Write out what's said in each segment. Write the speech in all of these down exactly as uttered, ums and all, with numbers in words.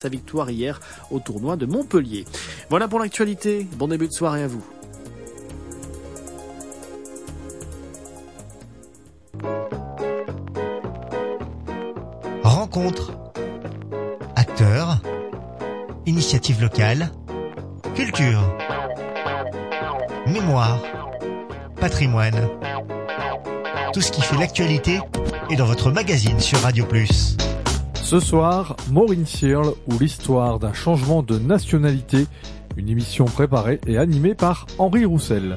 sa victoire hier au tournoi de Montpellier. Voilà pour l'actualité. Bon début de soirée à vous. Rencontres, acteurs, initiatives locales, culture, mémoire, patrimoine. Tout ce qui fait l'actualité est dans votre magazine sur Radio Plus. Ce soir, Maureen Searle ou l'histoire d'un changement de nationalité, une émission préparée et animée par Henri Roussel.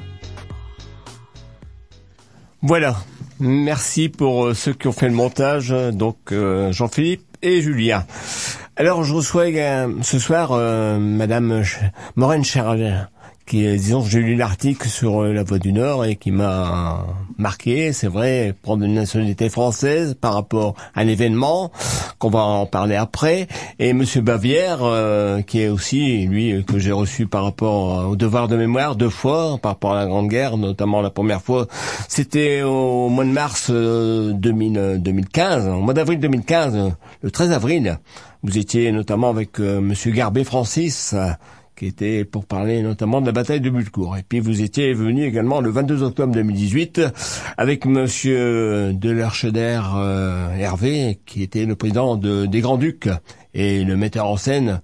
Voilà, merci pour ceux qui ont fait le montage, donc euh, Jean-Philippe et Julien. Alors je reçois euh, ce soir euh, Madame Ch- Maureen Searle, qui, disons, j'ai lu l'article sur euh, la Voix du Nord et qui m'a marqué. C'est vrai, prendre une nationalité française par rapport à un événement, qu'on va en parler après. Et Monsieur Bavière, euh, qui est aussi, lui, que j'ai reçu par rapport au devoir de mémoire deux fois, par rapport à la Grande Guerre, notamment la première fois, c'était au mois de mars euh, deux mille, deux mille quinze, au mois d'avril deux mille quinze, le treize avril. Vous étiez notamment avec euh, Monsieur Garbet Francis, euh, qui était pour parler notamment de la bataille de Bullecourt. Et puis vous étiez venu également le vingt-deux octobre deux mille dix-huit avec Monsieur de l'Archeder euh, Hervé, qui était le président de, des Grands-Ducs et le metteur en scène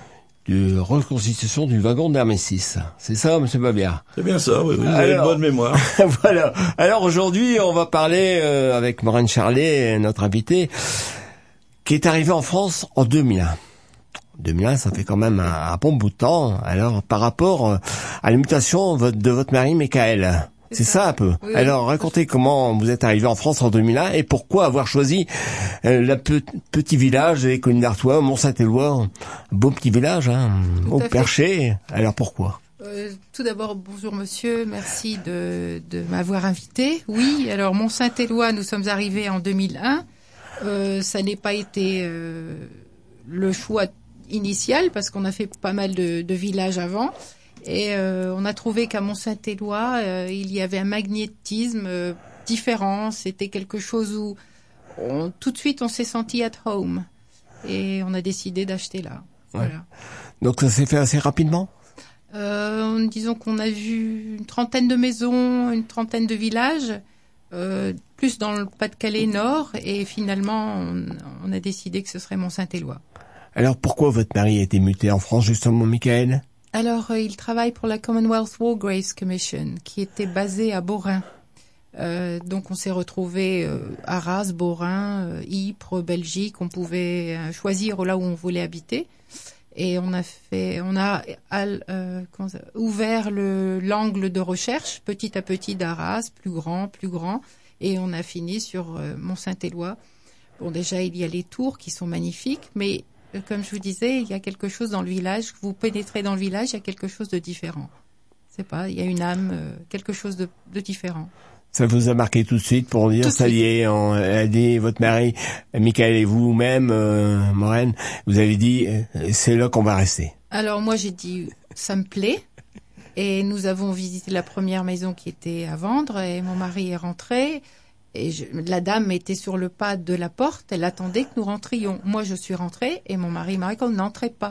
de reconstitution du wagon d'Hermésis. C'est ça, Monsieur Bavière? C'est bien ça, oui, oui, vous avez une bonne mémoire. Voilà. Alors aujourd'hui, on va parler euh, avec Maureen Searle, notre invitée, qui est arrivée en France en deux mille un. deux mille un, ça fait quand même un, un bon bout de temps. Alors, par rapport à la mutation de votre mari, Michael, c'est, c'est ça. ça un peu. Oui, Alors, oui. Racontez comment vous êtes arrivé en France en deux mille un et pourquoi avoir choisi euh, le pe- petit village des collines d'Artois, Mont-Saint-Éloi, un beau petit village, hein, au Perché. Alors, pourquoi? Euh, tout d'abord, bonjour monsieur, merci de, de m'avoir invité. Oui, alors Mont-Saint-Éloi, nous sommes arrivés en deux mille un. Euh, ça n'est pas été euh, le choix initial parce qu'on a fait pas mal de, de villages avant et euh, on a trouvé qu'à Mont-Saint-Éloi euh, il y avait un magnétisme euh, différent. C'était quelque chose où on, tout de suite on s'est senti at home et on a décidé d'acheter là. Ouais. Voilà. Donc ça s'est fait assez rapidement. Euh, disons qu'on a vu une trentaine de maisons, une trentaine de villages. Euh, plus dans le Pas-de-Calais Nord, et finalement, on, on a décidé que ce serait Mont-Saint-Éloi. Alors, pourquoi votre mari a été muté en France, justement, Michael? Alors, euh, il travaille pour la Commonwealth War Graves Commission, qui était basée à Beaurain. Euh, donc, on s'est retrouvés euh, Arras, Beaurain, euh, Ypres, Belgique. On pouvait euh, choisir là où on voulait habiter. Et on a fait, on a euh, comment ça, ouvert le, l'angle de recherche petit à petit d'Arras, plus grand, plus grand, et on a fini sur euh, Mont-Saint-Éloi. Bon, déjà il y a les tours qui sont magnifiques, mais euh, comme je vous disais, il y a quelque chose dans le village. Vous pénétrez dans le village, il y a quelque chose de différent. C'est pas, il y a une âme, euh, quelque chose de, de différent. Ça vous a marqué tout de suite pour dire, ça y est, on a dit, votre mari, Michael et vous-même, euh, Maureen, vous avez dit, euh, c'est là qu'on va rester. Alors moi j'ai dit, ça me plaît. Et nous avons visité la première maison qui était à vendre et mon mari est rentré. Et je, la dame était sur le pas de la porte, elle attendait que nous rentrions. Moi je suis rentrée et mon mari m'a dit qu'on n'entrait pas.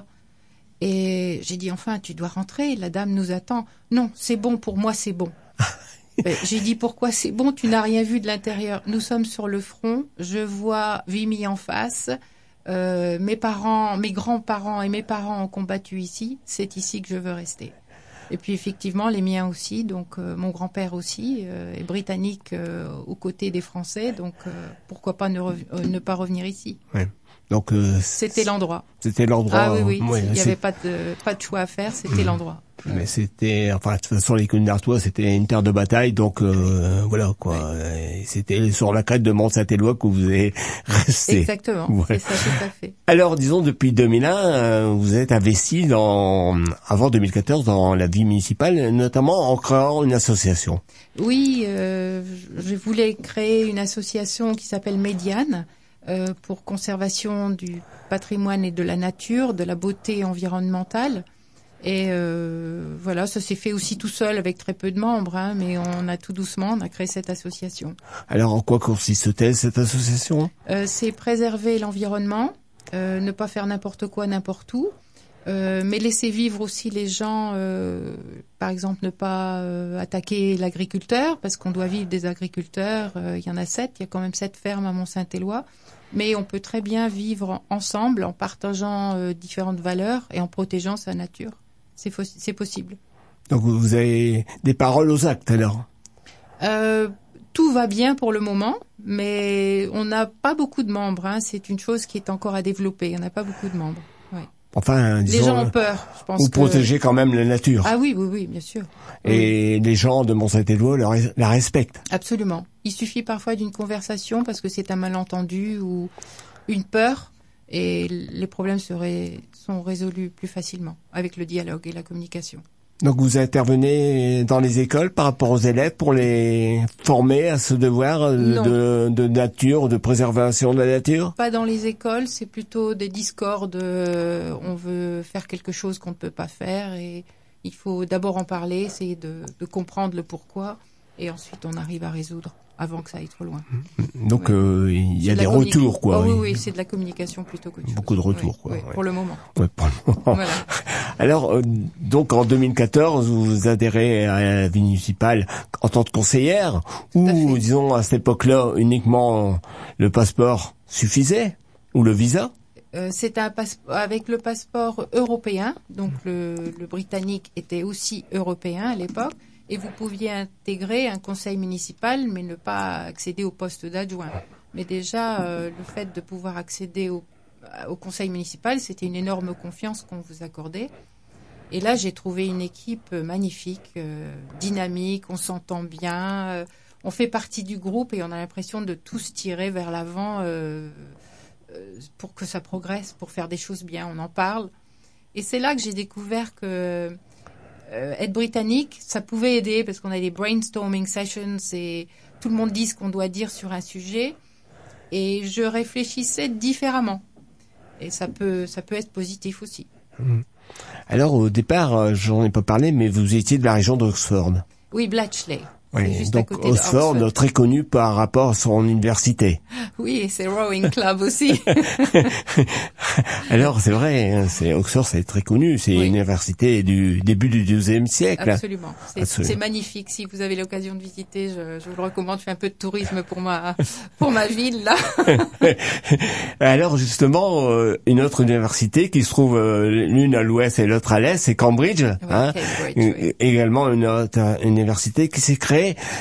Et j'ai dit, enfin, tu dois rentrer, la dame nous attend. Non, c'est bon, pour moi c'est bon. Ben, j'ai dit, pourquoi c'est bon, tu n'as rien vu de l'intérieur. Nous sommes sur le front, je vois Vimy en face, euh, mes parents, mes grands-parents et mes parents ont combattu ici, c'est ici que je veux rester. Et puis effectivement, les miens aussi, donc euh, mon grand-père aussi, euh, est britannique euh, aux côtés des Français, donc euh, pourquoi pas ne, rev- euh, ne pas revenir ici. Ouais. Donc euh, c'était l'endroit. C'était l'endroit. Ah oui, oui, ouais, il n'y avait pas de, pas de choix à faire, c'était mmh. l'endroit. Mais c'était, enfin, de toute façon, les collines d'Artois, c'était une terre de bataille, donc euh, voilà quoi. Ouais. C'était sur la crête de Mont-Saint-Éloi que vous êtes resté. Exactement, ouais. C'est ça, tout à fait. Alors, disons, depuis deux mille un, euh, vous êtes investi dans, avant deux mille quatorze, dans la vie municipale, notamment en créant une association. Oui, euh, je voulais créer une association qui s'appelle Médiane, euh, pour conservation du patrimoine et de la nature, de la beauté environnementale. Et euh, voilà, ça s'est fait aussi tout seul avec très peu de membres, hein, mais on a tout doucement, on a créé cette association. Alors en quoi consiste-t-elle cette association ? euh, C'est préserver l'environnement, euh, ne pas faire n'importe quoi n'importe où, euh, mais laisser vivre aussi les gens. Euh, par exemple, ne pas euh, attaquer l'agriculteur, parce qu'on doit vivre des agriculteurs. Euh, il y en a sept, il y a quand même sept fermes à Mont-Saint-Éloi. Mais on peut très bien vivre ensemble en partageant euh, différentes valeurs et en protégeant sa nature. C'est, fo- c'est possible. Donc vous avez des paroles aux actes alors. Euh, tout va bien pour le moment, mais on n'a pas beaucoup de membres. Hein. C'est une chose qui est encore à développer. On n'a pas beaucoup de membres. Ouais. Enfin, disons, les gens ont peur, je pense. Vous que... protégez quand même la nature. Ah oui, oui, oui, bien sûr. Et oui. les gens de Mont-Saint-Éloi la, la respectent. Absolument. Il suffit parfois d'une conversation parce que c'est un malentendu ou une peur, et les problèmes seraient, sont résolus plus facilement avec le dialogue et la communication. Donc vous intervenez dans les écoles par rapport aux élèves pour les former à ce devoir de, de nature, de préservation de la nature? Pas dans les écoles, c'est plutôt des discordes. Euh, on veut faire quelque chose qu'on ne peut pas faire et il faut d'abord en parler, essayer de, de comprendre le pourquoi et ensuite on arrive à résoudre avant que ça aille trop loin. Donc ouais. euh, il y a de des retours, quoi. Oh, oui, oui, c'est de la communication plutôt qu'autre chose. Beaucoup de retours, ouais, quoi. Ouais, ouais. Pour le moment. Ouais, pour le moment. Voilà. Alors, euh, donc en deux mille quatorze, vous adhérez à la vie municipale en tant que conseillère, ou disons à cette époque-là uniquement le passeport suffisait, ou le visa? Euh, c'est un passeport avec le passeport européen, donc le, le britannique était aussi européen à l'époque. Et vous pouviez intégrer un conseil municipal, mais ne pas accéder au poste d'adjoint. Mais déjà, euh, le fait de pouvoir accéder au, au conseil municipal, c'était une énorme confiance qu'on vous accordait. Et là, j'ai trouvé une équipe magnifique, euh, dynamique, on s'entend bien, euh, on fait partie du groupe et on a l'impression de tous tirer vers l'avant euh, euh, pour que ça progresse, pour faire des choses bien. On en parle. Et c'est là que j'ai découvert que Euh, être britannique, ça pouvait aider parce qu'on a des brainstorming sessions et tout le monde dit ce qu'on doit dire sur un sujet et je réfléchissais différemment et ça peut ça peut être positif aussi. Mmh. Alors au départ, j'en ai pas parlé, mais vous étiez de la région d'Oxford. Oui, Bletchley. Oui, juste donc à côté Oxford, Oxford. très connu par rapport à son université. Oui, et c'est Rowing Club aussi. Alors c'est vrai, c'est Oxford, c'est très connu, c'est oui. une université du début du douzième siècle. Absolument, c'est, Absolument. c'est magnifique. Si vous avez l'occasion de visiter, je, je vous le recommande. Je fais un peu de tourisme pour ma pour ma ville là. Alors justement, euh, une autre université qui se trouve euh, l'une à l'ouest et l'autre à l'est, c'est Cambridge. Oui, hein, Cambridge oui. Également une autre une université qui s'est créée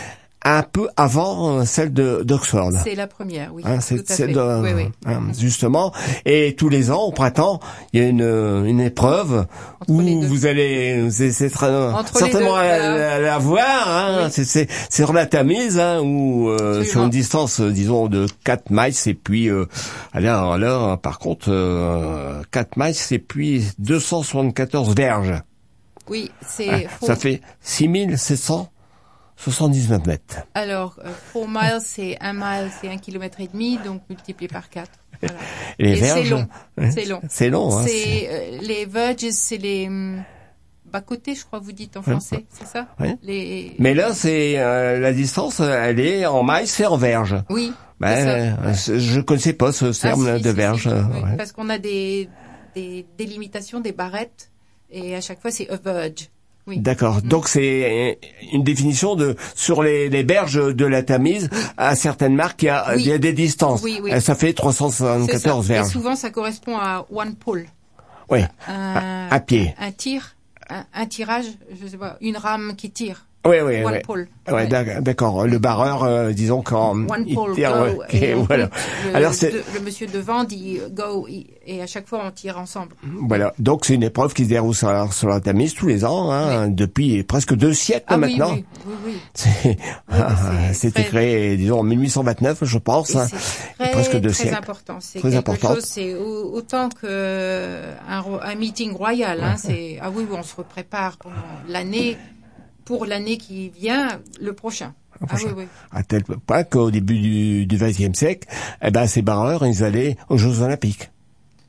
un peu avant celle de d'Oxford. C'est la première, oui. Hein, c'est celle de, oui, oui. Hein, justement. Et tous les ans, au printemps, il y a une une épreuve entre où vous allez, c'est, c'est très, certainement deux, à, voilà. à la voir. Hein, oui. C'est c'est c'est sur la Tamise, hein, où euh, sur une distance, disons, de quatre miles, et puis euh, alors là, par contre, euh, quatre miles, et puis deux cent soixante-quatorze verges. Oui, c'est. Hein, faut... Ça fait six mille sept cents. soixante-dix-neuf mètres. Alors, euh, four miles, c'est un mile, c'est un kilomètre et demi, donc multiplié par quatre. Voilà. Et, les et verges, c'est long. Hein, c'est long. C'est long. Hein, c'est, c'est... Euh, les verges, c'est les hum, bas-côtés, je crois que vous dites en français, ouais. c'est ça ouais. les... Mais là, c'est euh, la distance, elle est en miles, c'est en verges. Oui. Ben, ça. Je connaissais pas ce terme ah, si, de si, verge. Si, oui, ouais. Parce qu'on a des, des délimitations, des barrettes, et à chaque fois, c'est a verge. Oui. D'accord. Mmh. Donc c'est une définition de sur les, les berges de la Tamise, à certaines marques, il y a, oui. il y a des distances. Oui, oui. Ça fait trois cent soixante-quatorze verges. Et souvent, ça correspond à one pull. Oui. Un, à, à pied. Un tir, un, un tirage, je sais pas, une rame qui tire. Oui, oui, one oui. pull. Ouais, ouais. d'accord. Le barreur, euh, disons quand one il pull, tire, go, ouais. Et voilà. Le, Alors c'est de, le monsieur devant dit go et à chaque fois on tire ensemble. Voilà. Donc c'est une épreuve qui se déroule sur, sur la Tamise tous les ans, hein, oui. depuis presque deux siècles ah, maintenant. Oui, oui, oui, oui. C'est, oui, ah, c'était très... créé, disons, en mille huit cent vingt-neuf, je pense. Et hein, c'est très, presque deux très siècles. important. C'est très quelque important. chose, c'est autant que un, un meeting royal. Hein, c'est ah oui, oui, on se prépare pendant l'année. Pour l'année qui vient, le prochain. Le prochain. Ah oui, oui. À tel point qu'au début du, du vingtième siècle, eh ben, ces barreurs, ils allaient aux Jeux Olympiques.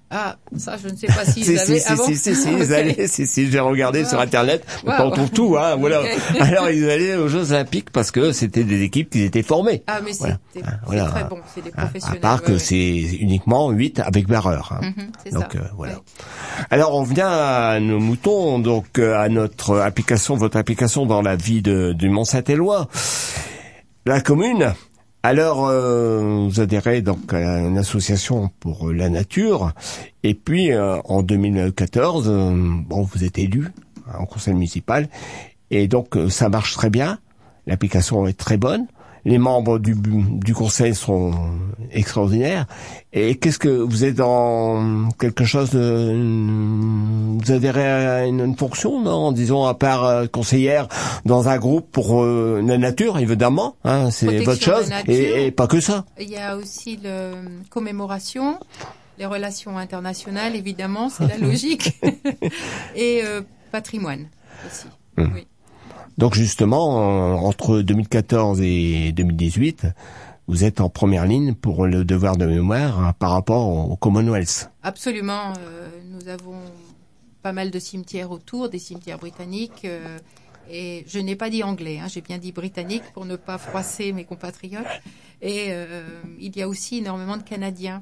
Ah, ça, je ne sais pas s'ils si, avaient si, avant. Si, si, si, ils okay. allaient, si, si, j'ai regardé wow. sur Internet. Wow. On trouve tout, hein, voilà. Okay. Alors, ils allaient aux Jeux Olympiques parce que c'était des équipes qui étaient formées. Ah, mais voilà. c'est, c'est voilà. très bon, c'est des professionnels. À part que ouais, c'est ouais. uniquement huit avec barreur. Hein. Mm-hmm, c'est donc, ça. Euh, voilà. Ouais. Alors, on vient à nos moutons, donc, à notre application, votre application dans la vie de, du Mont-Saint-Éloi. La commune. Alors, euh, vous adhérez donc à une association pour la nature, et puis euh, en deux mille quatorze, euh, bon, vous êtes élu en conseil municipal, et donc euh, ça marche très bien. L'application est très bonne. Les membres du, du conseil sont extraordinaires. Et qu'est-ce que vous êtes dans quelque chose de, vous adhérez à une, une fonction, non, disons à part euh, conseillère dans un groupe pour euh, la nature, évidemment, hein, c'est Protection votre chose, et, et pas que ça. Il y a aussi le commémoration, les relations internationales, évidemment, c'est la logique, et euh, patrimoine aussi. Hum. Oui. Donc justement, entre deux mille quatorze et deux mille dix-huit, vous êtes en première ligne pour le devoir de mémoire hein, par rapport au Commonwealth. Absolument. Euh, nous avons pas mal de cimetières autour, des cimetières britanniques. Euh, et je n'ai pas dit anglais, hein, j'ai bien dit britannique pour ne pas froisser mes compatriotes. Et euh, il y a aussi énormément de Canadiens.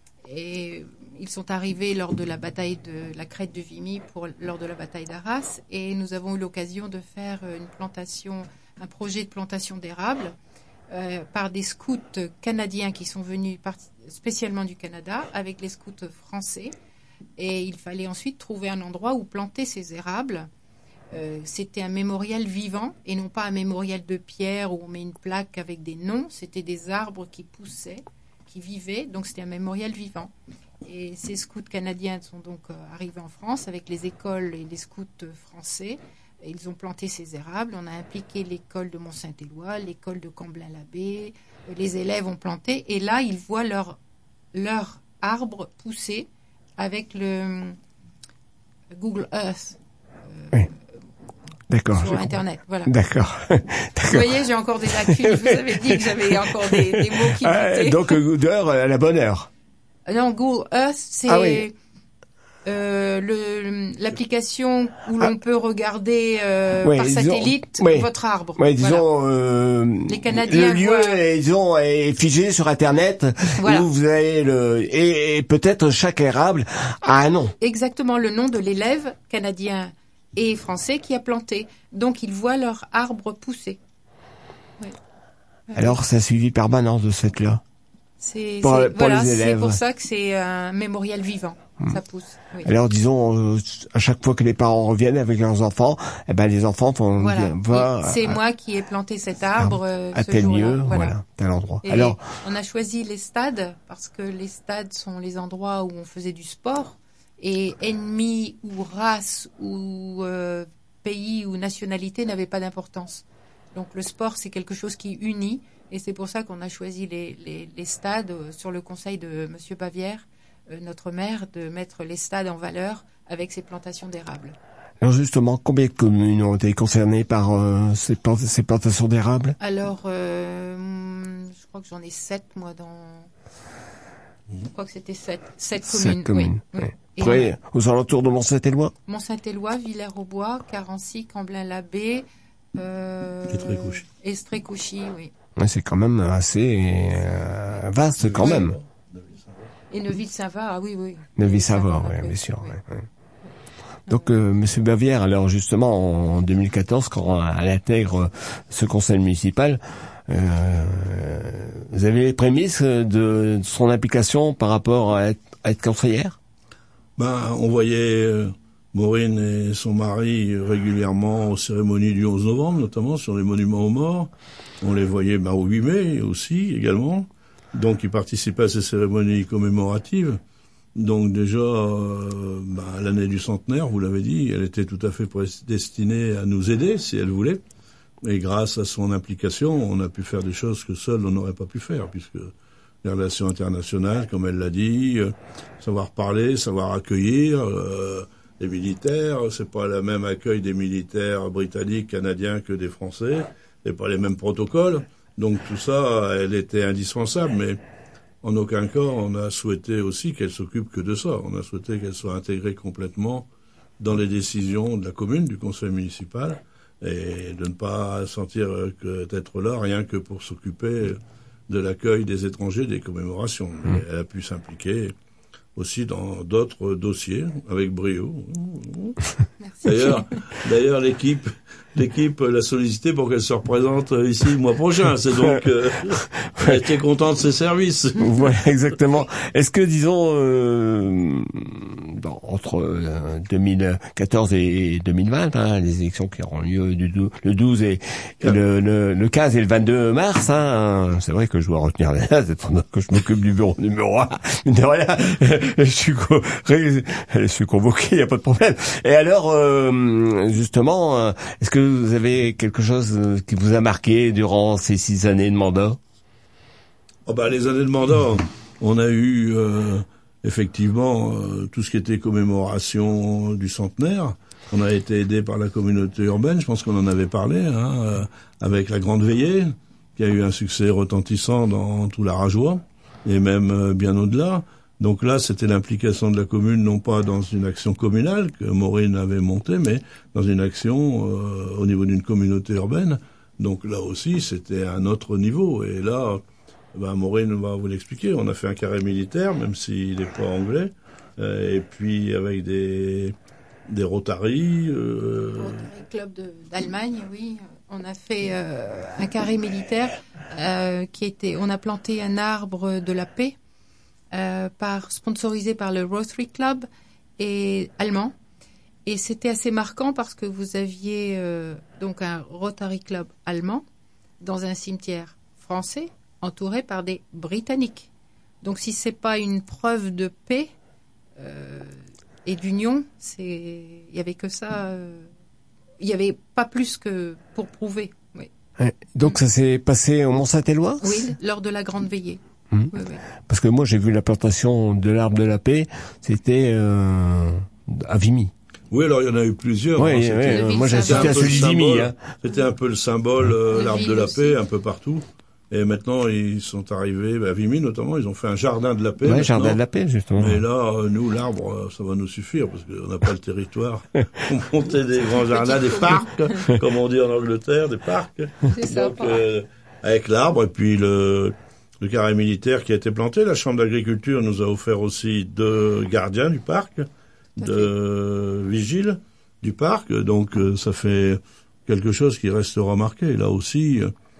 Et ils sont arrivés lors de la bataille de la crête de Vimy, pour, lors de la bataille d'Arras, et nous avons eu l'occasion de faire une plantation, un projet de plantation d'érable euh, par des scouts canadiens qui sont venus par, spécialement du Canada, avec les scouts français. Et il fallait ensuite trouver un endroit où planter ces érables. Euh, c'était un mémorial vivant et non pas un mémorial de pierre où on met une plaque avec des noms. C'était des arbres qui poussaient, qui vivaient, donc c'était un mémorial vivant. Et ces scouts canadiens sont donc euh, arrivés en France avec les écoles et les scouts français. Et ils ont planté ces érables. On a impliqué l'école de Mont-Saint-Éloi, l'école de Camblin-l'Abbé. Euh, les élèves ont planté. Et là, ils voient leur, leur arbre pousser avec le Google Earth. Euh, oui. D'accord. Sur Internet, voilà. D'accord. D'accord. Vous voyez, j'ai encore des lacunes. Je vous avais dit que j'avais encore des, des mots qui ah, donc, Good Heure à la bonne heure. Non, Google Earth, c'est ah, oui. euh, le, l'application où l'on ah. peut regarder euh, oui, par satellite disons, oui. votre arbre. Oui, disons, voilà. euh, les Canadiens le lieu voient... est, disons, est figé sur Internet, voilà. où vous avez le et, et peut-être chaque érable a un nom. Exactement, le nom de l'élève canadien et français qui a planté. Donc, ils voient leur arbre pousser. Oui. Alors, c'est un suivi permanent de cette là. C'est, pour, c'est, pour voilà, les élèves. C'est pour ça que c'est un mémorial vivant. Mmh. Ça pousse. Oui. Alors, disons, euh, à chaque fois que les parents reviennent avec leurs enfants, eh ben, les enfants vont voilà. voir. C'est à, moi qui ai planté cet arbre euh, à ce tel jour-là. lieu, voilà. voilà, tel endroit. Et alors, on a choisi les stades parce que les stades sont les endroits où on faisait du sport. Et ennemi ou race ou euh, pays ou nationalité n'avait pas d'importance. Donc le sport, c'est quelque chose qui unit. Et c'est pour ça qu'on a choisi les, les, les stades euh, sur le conseil de Monsieur Bavière, euh, notre maire, de mettre les stades en valeur avec ces plantations d'érables. Alors justement, combien de communes ont été concernées par euh, ces, ces plantations d'érables ? Alors, euh, je crois que j'en ai sept, moi, dans... Je crois que c'était sept, sept communes. Sept communes. Oui, oui. Et après, on... aux alentours de Mont-Saint-Éloi ? Mont-Saint-Éloi, Villers-aux-Bois, Carency, Camblin-l'Abbé, euh... Estrée-Couchy. Estrée-Couchy, oui. Ouais, c'est quand même assez euh, vaste quand même. Et Neuville-Saint-Va, ah oui, oui. Neuville-Saint-Va, oui, bien sûr. Oui. Ouais, ouais. Donc, euh, Monsieur Bavière, alors justement, en deux mille quatorze, quand elle intègre ce conseil municipal, euh, vous avez les prémices de son implication par rapport à être, à être conseillère ? Ben, on voyait euh, Maureen et son mari régulièrement aux cérémonies du onze novembre, notamment sur les monuments aux morts. On les voyait ben, au huit mai aussi, également. Donc, ils participaient à ces cérémonies commémoratives. Donc, déjà, euh, ben, à l'année du centenaire, vous l'avez dit, elle était tout à fait destinée à nous aider, si elle voulait. Et grâce à son implication, on a pu faire des choses que seul on n'aurait pas pu faire, puisque les relations internationales, comme elle l'a dit, euh, savoir parler, savoir accueillir, euh, les militaires, c'est pas le même accueil des militaires britanniques, canadiens que des Français. C'est pas les mêmes protocoles. Donc tout ça, elle était indispensable. Mais en aucun cas on a souhaité aussi qu'elle s'occupe que de ça. On a souhaité qu'elle soit intégrée complètement dans les décisions de la commune, du conseil municipal, et de ne pas sentir que d'être là rien que pour s'occuper de l'accueil des étrangers, des commémorations. Mmh. Elle a pu s'impliquer aussi dans d'autres dossiers avec brio. Merci. D'ailleurs, d'ailleurs l'équipe, l'équipe l'a sollicité pour qu'elle se représente ici le mois prochain. C'est donc, euh, elle était contente de ses services. Voilà, exactement. Est-ce que, disons, euh, bon, entre euh, deux mille quatorze et deux mille vingt, hein, les élections qui auront lieu du dou- le douze et, et le, le, le quinze et le vingt-deux mars, hein, c'est vrai que je dois retenir la date, étant donné que je m'occupe du bureau numéro un. Mais de rien, je suis, co- je suis convoqué, il n'y a pas de problème. Et alors, euh, justement, est-ce que vous avez quelque chose qui vous a marqué durant ces six années de mandat? Oh bah, les années de mandat, on a eu euh, effectivement euh, tout ce qui était commémoration du centenaire. On a été aidé par la communauté urbaine, je pense qu'on en avait parlé, hein, euh, avec la Grande Veillée, qui a eu un succès retentissant dans tout l'Arajois, et même euh, bien au-delà. Donc là, c'était l'implication de la commune, non pas dans une action communale que Maureen avait montée, mais dans une action euh, au niveau d'une communauté urbaine. Donc là aussi, c'était un autre niveau. Et là, ben, Maureen va vous l'expliquer. On a fait un carré militaire, même s'il n'est pas anglais, euh, et puis avec des des Rotary. Euh... Rotary Club de, d'Allemagne, oui. On a fait euh, un carré militaire euh, qui était. On a planté un arbre de la paix. Euh, par, sponsorisé par le Rotary Club et allemand. Et c'était assez marquant parce que vous aviez euh, donc un Rotary Club allemand dans un cimetière français entouré par des Britanniques. Donc si c'est pas une preuve de paix euh, et d'union, c'est il y avait que ça. Euh, il y avait pas plus que pour prouver. Oui. Ouais, donc ça s'est passé au Mont-Saint-Éloi ? Oui, lors de la Grande Veillée. Mmh. Oui, oui. Parce que moi j'ai vu la plantation de l'arbre de la paix, c'était euh, à Vimy. Oui, alors il y en a eu plusieurs. Oui, hein, oui, c'était, oui, moi j'ai C'était assisté à celui d'Vimy. Hein. C'était un peu le symbole, euh, De l'arbre de ville la aussi. paix, un peu partout. Et maintenant, ils sont arrivés, bah, à Vimy notamment, ils ont fait un jardin de la paix. Ouais, jardin de la paix, justement. Et là, euh, nous, l'arbre, euh, ça va nous suffire, parce qu'on n'a pas le territoire pour monter des grands jardins, des parcs, comme on dit en Angleterre, des parcs. C'est Donc, sympa. euh, avec l'arbre, et puis le, le carré militaire qui a été planté. La Chambre d'agriculture nous a offert aussi deux gardiens du parc, de vigiles du parc. Donc, euh, ça fait quelque chose qui restera marqué. Là aussi,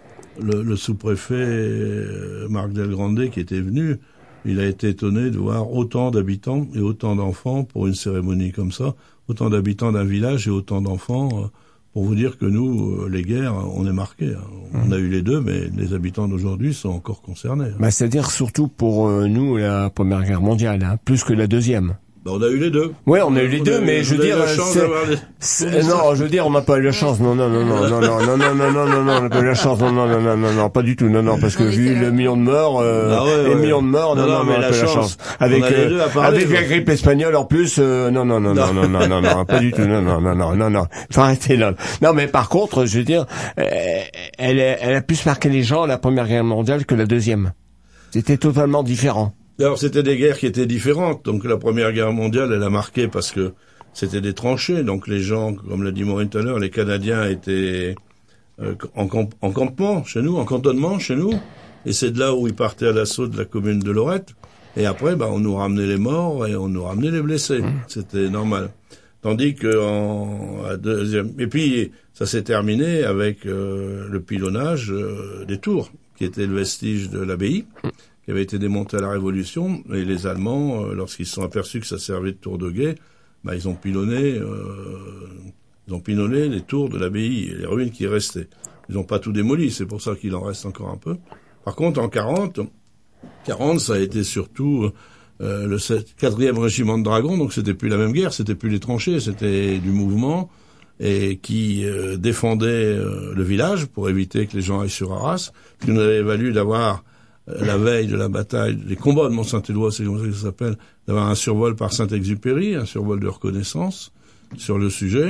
le, le sous-préfet euh, Marc Delgrande qui était venu, il a été étonné de voir autant d'habitants et autant d'enfants pour une cérémonie comme ça, autant d'habitants d'un village et autant d'enfants, euh, pour vous dire que nous, euh, les guerres, on est marqués. Hein. On a eu les deux, mais les habitants d'aujourd'hui sont encore concernés. Hein. Bah, c'est-à-dire surtout pour euh, nous la Première Guerre mondiale, hein, plus que la Deuxième. Bah, on a eu les deux. Ouais, on a eu les On deux, a eu- mais je on veux a eu dire, la chance c'est- d'avoir les- c'est- non, je veux dire, on n'a pas eu la chance. Non, non, non, non, non, non, non, non, non, non, non, non, on n'a pas eu la chance. Non, non, non, non, non, non, pas du tout. Non, non, parce que On vu était là. le million de morts, euh, Ah ouais, les ouais. millions de morts, non, Non, non, non, on mais n'a la pas eu la chance. chance. Avec, On a les euh, deux à parler, avec la ouais. grippe espagnole en plus, euh, non, non, non, non, non, non, non, non, pas du tout. Non, non, non, non, non, non. Faut arrêter là. Non, mais par contre, je veux dire, euh, elle, est- elle a plus marqué les gens la Première Guerre mondiale que la Deuxième. C'était totalement différent. Alors, c'était des guerres qui étaient différentes. Donc, la Première Guerre mondiale, elle a marqué parce que c'était des tranchées. Donc, les gens, comme l'a dit Maureen tout à l'heure, les Canadiens étaient euh, en, camp- en campement chez nous, en cantonnement chez nous. Et c'est de là où ils partaient à l'assaut de la commune de Lorette. Et après, bah, on nous ramenait les morts et on nous ramenait les blessés. C'était normal. Tandis que en à deuxième, et puis ça s'est terminé avec euh, le pilonnage euh, des tours, qui était le vestige de l'abbaye, qui avait été démonté à la Révolution. Et les Allemands, euh, lorsqu'ils se sont aperçus que ça servait de tour de guet, bah, ils ont pilonné, euh, ils ont pilonné les tours de l'abbaye et les ruines qui restaient. Ils n'ont pas tout démoli, c'est pour ça qu'il en reste encore un peu. Par contre, en quarante, quarante, ça a été surtout euh, le quatrième régiment de dragons, donc c'était plus la même guerre, c'était plus les tranchées, c'était du mouvement et qui euh, défendait euh, le village pour éviter que les gens aillent sur Arras, ce qui nous avait valu d'avoir euh, la veille de la bataille, les combats de Mont-Saint-Éloi, c'est comme ça que ça s'appelle, d'avoir un survol par Saint-Exupéry, un survol de reconnaissance sur le sujet.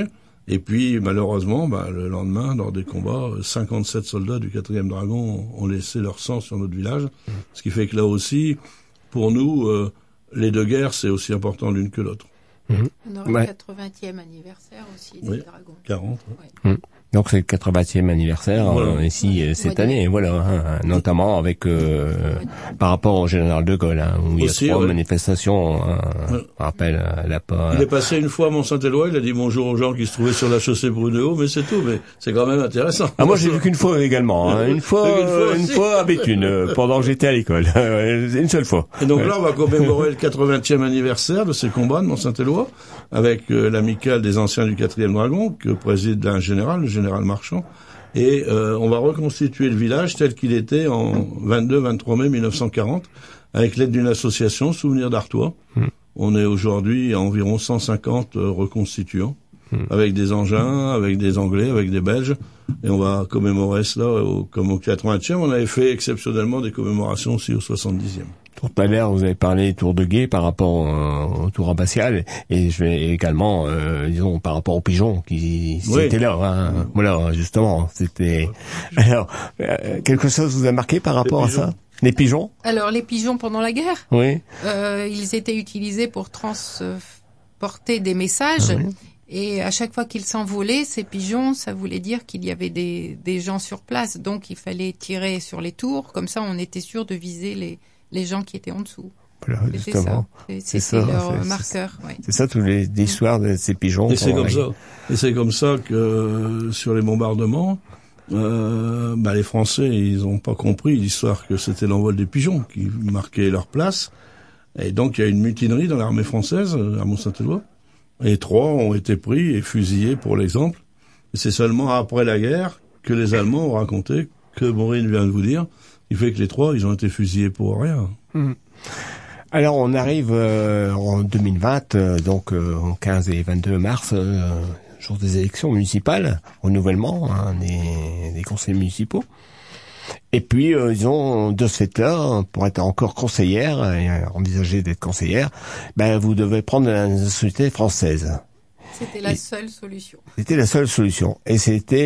Et puis, malheureusement, bah, le lendemain, lors des combats, cinquante-sept soldats du quatrième Dragon ont laissé leur sang sur notre village. Mmh. Ce qui fait que là aussi, pour nous, euh, les deux guerres, c'est aussi important l'une que l'autre. Mmh. On aura ouais. le quatre-vingtième anniversaire aussi des oui, Dragons. quarante. Ouais. Mmh. Donc c'est le quatre-vingtième anniversaire voilà. euh, ici euh, cette année, voilà, hein, notamment avec euh, par rapport au général de Gaulle, hein, où il y a Aussi, trois ouais. manifestations. Hein, ouais. Je rappelle, elle a pas. Il est passé une fois à Mont-Saint-Éloi, il a dit bonjour aux gens qui se trouvaient sur la chaussée Brunehaut, mais c'est tout. Mais c'est quand même intéressant. Ah moi j'ai vu qu'une fois également, hein, une fois, une fois, une fois à Béthune, euh, pendant que j'étais à l'école, une seule fois. Et donc ouais. là on va commémorer le quatre-vingtième anniversaire de ces combats de Mont-Saint-Éloi avec euh, l'amicale des anciens du quatrième Dragon que préside un général, le général Marchand. Et euh, on va reconstituer le village tel qu'il était en vingt-deux vingt-trois mai mille neuf cent quarante, avec l'aide d'une association, Souvenir d'Artois. Mmh. On est aujourd'hui à environ cent cinquante euh, reconstituants, mmh. avec des engins, avec des Anglais, avec des Belges. Et on va commémorer cela au, comme au quatre-vingtième. On avait fait exceptionnellement des commémorations aussi au soixante-dixième. Tout à l'heure, vous avez parlé tour de guet par rapport euh, au tour abbatial, et je vais également, euh, disons, par rapport aux pigeons qui oui. étaient là. Hein. Voilà, justement, c'était. Alors, euh, quelque chose vous a marqué par rapport à ça? Les pigeons? Alors, les pigeons pendant la guerre? Oui. Euh, ils étaient utilisés pour transporter des messages. Ah oui. Et à chaque fois qu'ils s'envolaient, ces pigeons, ça voulait dire qu'il y avait des, des gens sur place. Donc, il fallait tirer sur les tours. Comme ça, on était sûr de viser les, les gens qui étaient en dessous. Voilà, justement. C'est ça. C'est, c'est leur c'est, marqueur. C'est, ouais. c'est ça, toutes les histoires de ces pigeons. Et c'est comme ça. Et c'est comme ça que euh, sur les bombardements, euh, bah, les Français, ils ont pas compris l'histoire que c'était l'envol des pigeons qui marquait leur place. Et donc, il y a une mutinerie dans l'armée française à Mont-Saint-Éloi. Et trois ont été pris et fusillés pour l'exemple. Et c'est seulement après la guerre que les Allemands ont raconté, que Maureen vient de vous dire, il fait que les trois, ils ont été fusillés pour rien. Mmh. Alors on arrive euh, en deux mille vingt, euh, donc euh, en quinze et vingt-deux mars, euh, jour des élections municipales, renouvellement hein, des, des conseils municipaux. Et puis, euh, disons, de ce fait-là, pour être encore conseillère et envisager d'être conseillère, ben vous devez prendre la nationalité française. C'était la et seule solution. C'était la seule solution. Et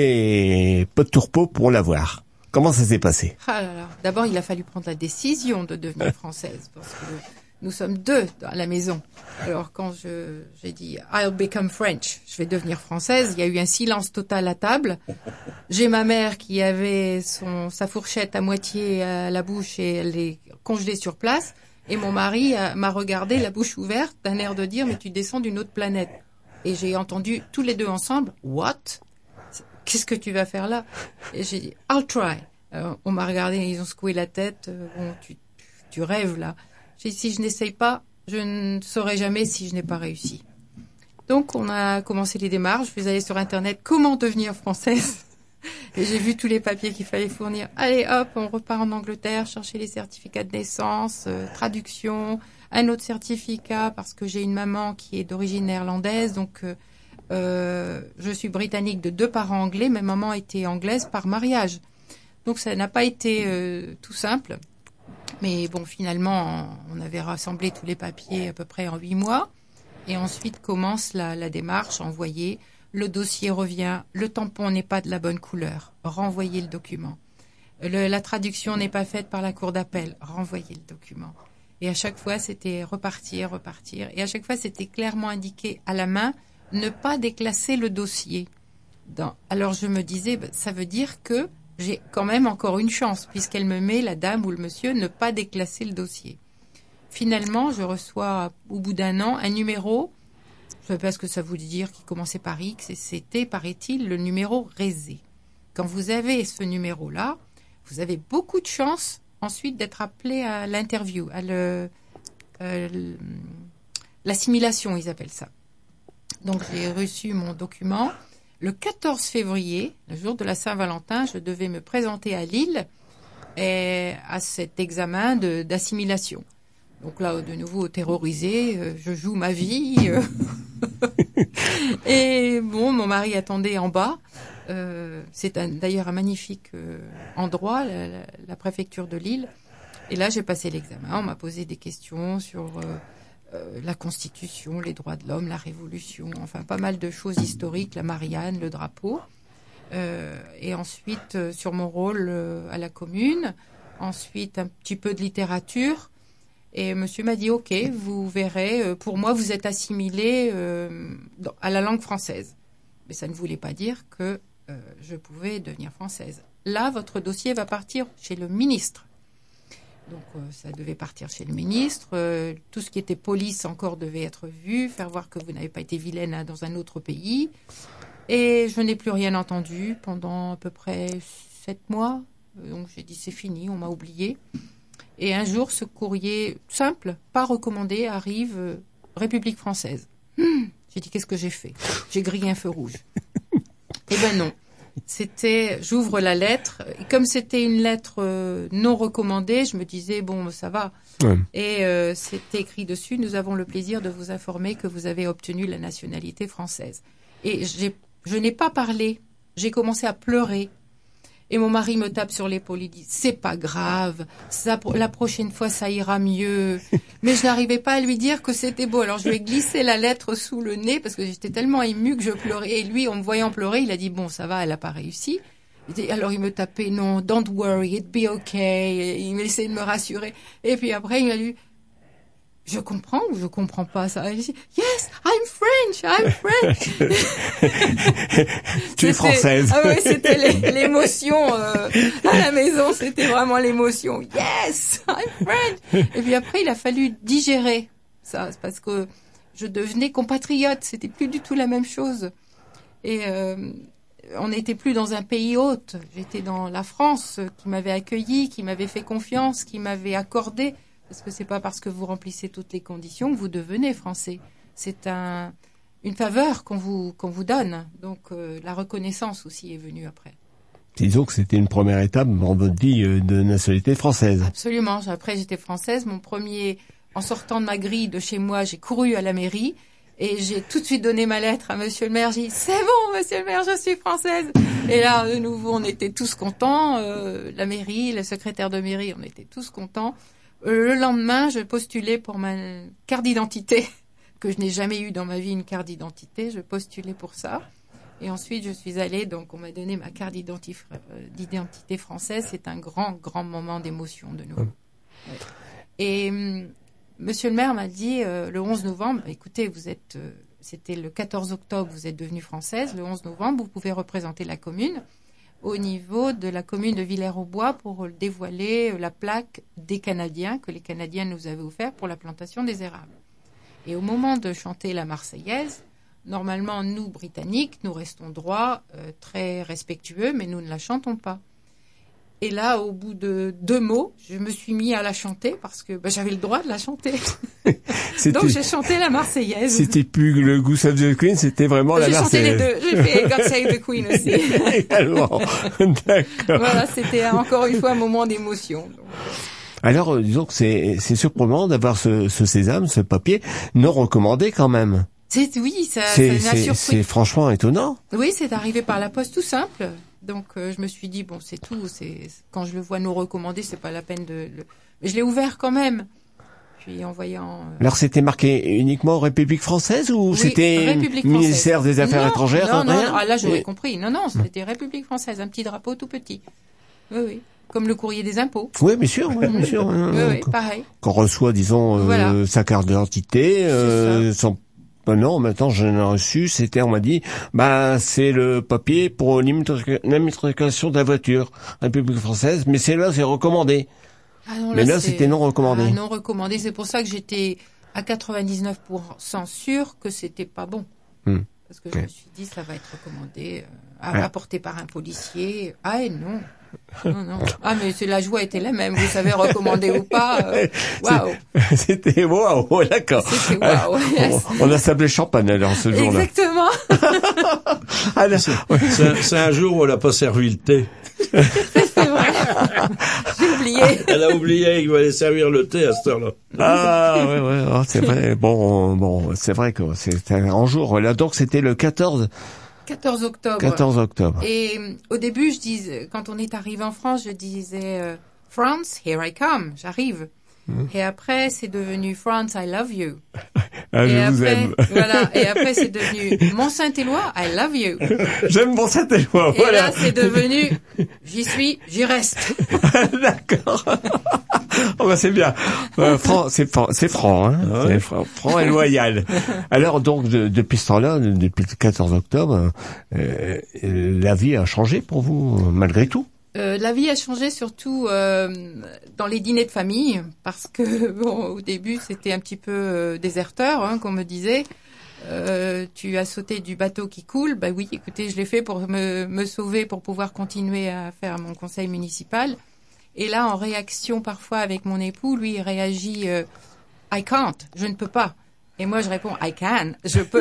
c'était pas de tourpeau pour l'avoir. Comment ça s'est passé? Ah là là. D'abord, il a fallu prendre la décision de devenir française, parce que nous sommes deux à la maison. Alors, quand je, j'ai dit « I'll become French », je vais devenir française, il y a eu un silence total à table. J'ai ma mère qui avait son, sa fourchette à moitié à la bouche et elle est congelée sur place. Et mon mari a, m'a regardé la bouche ouverte d'un air de dire « Mais tu descends d'une autre planète ». Et j'ai entendu tous les deux ensemble « What ? Qu'est-ce que tu vas faire là ?» Et j'ai dit « I'll try ». Alors, on m'a regardé, ils ont secoué la tête. « Bon, tu, tu rêves là ». J'ai dit, si je n'essaye pas, je ne saurai jamais si je n'ai pas réussi. Donc, on a commencé les démarches. Je suis allée sur Internet, comment devenir française? Et j'ai vu tous les papiers qu'il fallait fournir. Allez, hop, on repart en Angleterre, chercher les certificats de naissance, euh, traduction, un autre certificat, parce que j'ai une maman qui est d'origine néerlandaise. Donc, euh, euh, je suis britannique de deux parents anglais. Ma maman était anglaise par mariage. Donc, ça n'a pas été euh, tout simple. Mais bon, finalement, on avait rassemblé tous les papiers à peu près en huit mois. Et ensuite commence la, la démarche, envoyer. Le dossier revient. Le tampon n'est pas de la bonne couleur. Renvoyer le document. Le, la traduction n'est pas faite par la cour d'appel. Renvoyer le document. Et à chaque fois, c'était repartir, repartir. Et à chaque fois, c'était clairement indiqué à la main, ne pas déclasser le dossier. Dans, alors je me disais, bah, ça veut dire que j'ai quand même encore une chance, puisqu'elle me met, la dame ou le monsieur, ne pas déclasser le dossier. Finalement, je reçois, au bout d'un an, un numéro, je ne sais pas ce que ça voulait dire, qui commençait par X, et c'était, paraît-il, le numéro Rézé. Quand vous avez ce numéro-là, vous avez beaucoup de chance, ensuite, d'être appelé à l'interview, à le, euh, l'assimilation, ils appellent ça. Donc, j'ai reçu mon document. Le quatorze février, le jour de la Saint-Valentin, je devais me présenter à Lille et à cet examen de, d'assimilation. Donc là, de nouveau terrorisée, euh, je joue ma vie. Euh et bon, mon mari attendait en bas. Euh, c'est un, d'ailleurs un magnifique euh, endroit, la, la, la préfecture de Lille. Et là, j'ai passé l'examen. On m'a posé des questions sur... Euh, euh, la Constitution, les droits de l'homme, la Révolution, enfin pas mal de choses historiques, la Marianne, le drapeau. Euh, et ensuite, euh, sur mon rôle euh, à la commune, ensuite un petit peu de littérature. Et monsieur m'a dit, ok, vous verrez, euh, pour moi, vous êtes assimilé euh, dans, à la langue française. Mais ça ne voulait pas dire que euh, je pouvais devenir française. Là, votre dossier va partir chez le ministre. Donc, euh, ça devait partir chez le ministre. Euh, tout ce qui était police encore devait être vu, faire voir que vous n'avez pas été vilaine hein, dans un autre pays. Et je n'ai plus rien entendu pendant à peu près sept mois. Donc, j'ai dit, c'est fini, on m'a oublié. Et un jour, ce courrier simple, pas recommandé, arrive euh, République française. Hum, j'ai dit, qu'est-ce que j'ai fait? J'ai grillé un feu rouge. Eh ben non. C'était, j'ouvre la lettre. Et comme c'était une lettre euh, non recommandée, je me disais, bon, ça va. Ouais. Et euh, c'était écrit dessus, nous avons le plaisir de vous informer que vous avez obtenu la nationalité française. Et j'ai, je n'ai pas parlé. J'ai commencé à pleurer. Et mon mari me tape sur l'épaule, il dit « C'est pas grave, ça, la prochaine fois ça ira mieux. » Mais je n'arrivais pas à lui dire que c'était beau. Alors je lui ai glissé la lettre sous le nez parce que j'étais tellement émue que je pleurais. Et lui, en me voyant pleurer, il a dit « Bon, ça va, elle a pas réussi. » Alors il me tapait « Non, don't worry, it'll be okay. » Il m'essayait de me rassurer. Et puis après, il m'a dit « Je comprends ou je comprends pas ça ?» Il dit « Yes, I'm French, I'm French. » Tu es française. Ah oui, c'était l'émotion euh, à la maison, c'était vraiment l'émotion. Yes, I'm French. Et puis après, il a fallu digérer ça, parce que je devenais compatriote, c'était plus du tout la même chose. Et euh, on n'était plus dans un pays hôte, j'étais dans la France qui m'avait accueilli, qui m'avait fait confiance, qui m'avait accordé. Parce que c'est pas parce que vous remplissez toutes les conditions que vous devenez français. C'est un, une faveur qu'on vous, qu'on vous donne. Donc, euh, la reconnaissance aussi est venue après. Disons que c'était une première étape dans votre vie de nationalité française. Absolument. Après, j'étais française. Mon premier, en sortant de ma grille de chez moi, j'ai couru à la mairie et j'ai tout de suite donné ma lettre à monsieur le maire. J'ai dit, c'est bon, monsieur le maire, je suis française. Et là, de nouveau, on était tous contents. Euh, la mairie, le secrétaire de mairie, on était tous contents. Le lendemain, je postulais pour ma carte d'identité, que je n'ai jamais eu dans ma vie une carte d'identité. Je postulais pour ça. Et ensuite, je suis allée, donc on m'a donné ma carte d'identité française. C'est un grand, grand moment d'émotion de nouveau. Ouais. Et hum, monsieur le maire m'a dit, euh, le onze novembre, bah, écoutez, vous êtes, euh, c'était le quatorze octobre, vous êtes devenue française. Le onze novembre, vous pouvez représenter la commune au niveau de la commune de Villers-aux-Bois pour dévoiler la plaque des Canadiens que les Canadiens nous avaient offert pour la plantation des érables. Et au moment de chanter la Marseillaise, normalement, nous, Britanniques, nous restons droits, euh, très respectueux, mais nous ne la chantons pas. Et là, au bout de deux mots, je me suis mis à la chanter parce que bah, j'avais le droit de la chanter. Donc j'ai chanté la Marseillaise. C'était plus le Goose of the Queen, c'était vraiment la Marseillaise. J'ai chanté les deux. J'ai fait God Save the Queen aussi. Également. D'accord. Voilà, c'était encore une fois un moment d'émotion. Donc. Alors, euh, disons que c'est, c'est surprenant d'avoir ce, ce sésame, ce papier non recommandé quand même. C'est, oui, ça, c'est, ça m'a c'est, surpris. C'est franchement étonnant. Oui, c'est arrivé par la poste tout simple. Donc euh, je me suis dit bon c'est tout, c'est quand je le vois nous recommander, c'est pas la peine de le... Mais je l'ai ouvert quand même. Puis en voyant euh... Alors c'était marqué uniquement République française ou oui, c'était République ministère française. des Affaires non, étrangères Non non, rien non ah, là j'aurais Et... compris. Non non, c'était République française, un petit drapeau tout petit. Oui oui, comme le courrier des impôts. Oui, bien sûr, oui, bien sûr. oui oui, pareil. Qu'on reçoit disons euh, voilà. sa carte d'identité, euh, son Ben non, maintenant je l'ai reçu, c'était, on m'a dit, bah c'est le papier pour l'immatriculation de la voiture, République française, mais c'est là, c'est recommandé. Ah non, mais là, là, c'est... c'était non recommandé. Ah, non recommandé, c'est pour ça que j'étais à quatre-vingt-dix-neuf pour cent sûr que c'était pas bon. Hmm. Parce que okay. je me suis dit, ça va être recommandé, euh, ouais. apporté par un policier. Ah et non. Non, non. Ah, mais c'est, la joie était la même. Vous savez, recommandé ou pas. Waouh. Wow. C'était waouh, d'accord. C'était waouh. Yes. On, on a sablé champagne alors ce jour-là. Exactement. ah, c'est, c'est, c'est un jour où elle n'a pas servi le thé. C'est vrai. J'ai oublié. Elle a oublié qu'il fallait servir le thé à cette heure-là. Ah, ouais, ouais, oh, c'est vrai. Bon, bon, c'est vrai que c'était un grand jour. Là, donc, c'était le quatorze quatorze octobre. quatorze octobre. Et euh, au début, je disais, quand on est arrivé en France, je disais euh, France, here I come, j'arrive. Et après, c'est devenu France, I love you. Ah, et je après, vous aime. Voilà. Et après, c'est devenu Mont-Saint-Éloi, I love you. J'aime mon Saint-Éloi, Et voilà. là, c'est devenu j'y suis, j'y reste. D'accord. Oh, bah, c'est bien. Euh, franc, c'est franc, c'est franc, hein. Ah ouais. C'est franc, franc et loyal. Alors, donc, de- depuis ce temps-là, depuis le quatorze octobre, euh, la vie a changé pour vous, malgré tout. Euh, la vie a changé surtout euh, dans les dîners de famille parce que bon, au début c'était un petit peu euh, déserteur, hein, qu'on me disait. Euh, tu as sauté du bateau qui coule. Bah oui, écoutez, je l'ai fait pour me, me sauver, pour pouvoir continuer à faire mon conseil municipal. Et là, en réaction parfois avec mon époux, lui il réagit euh, I can't, je ne peux pas. Et moi je réponds I can, je peux.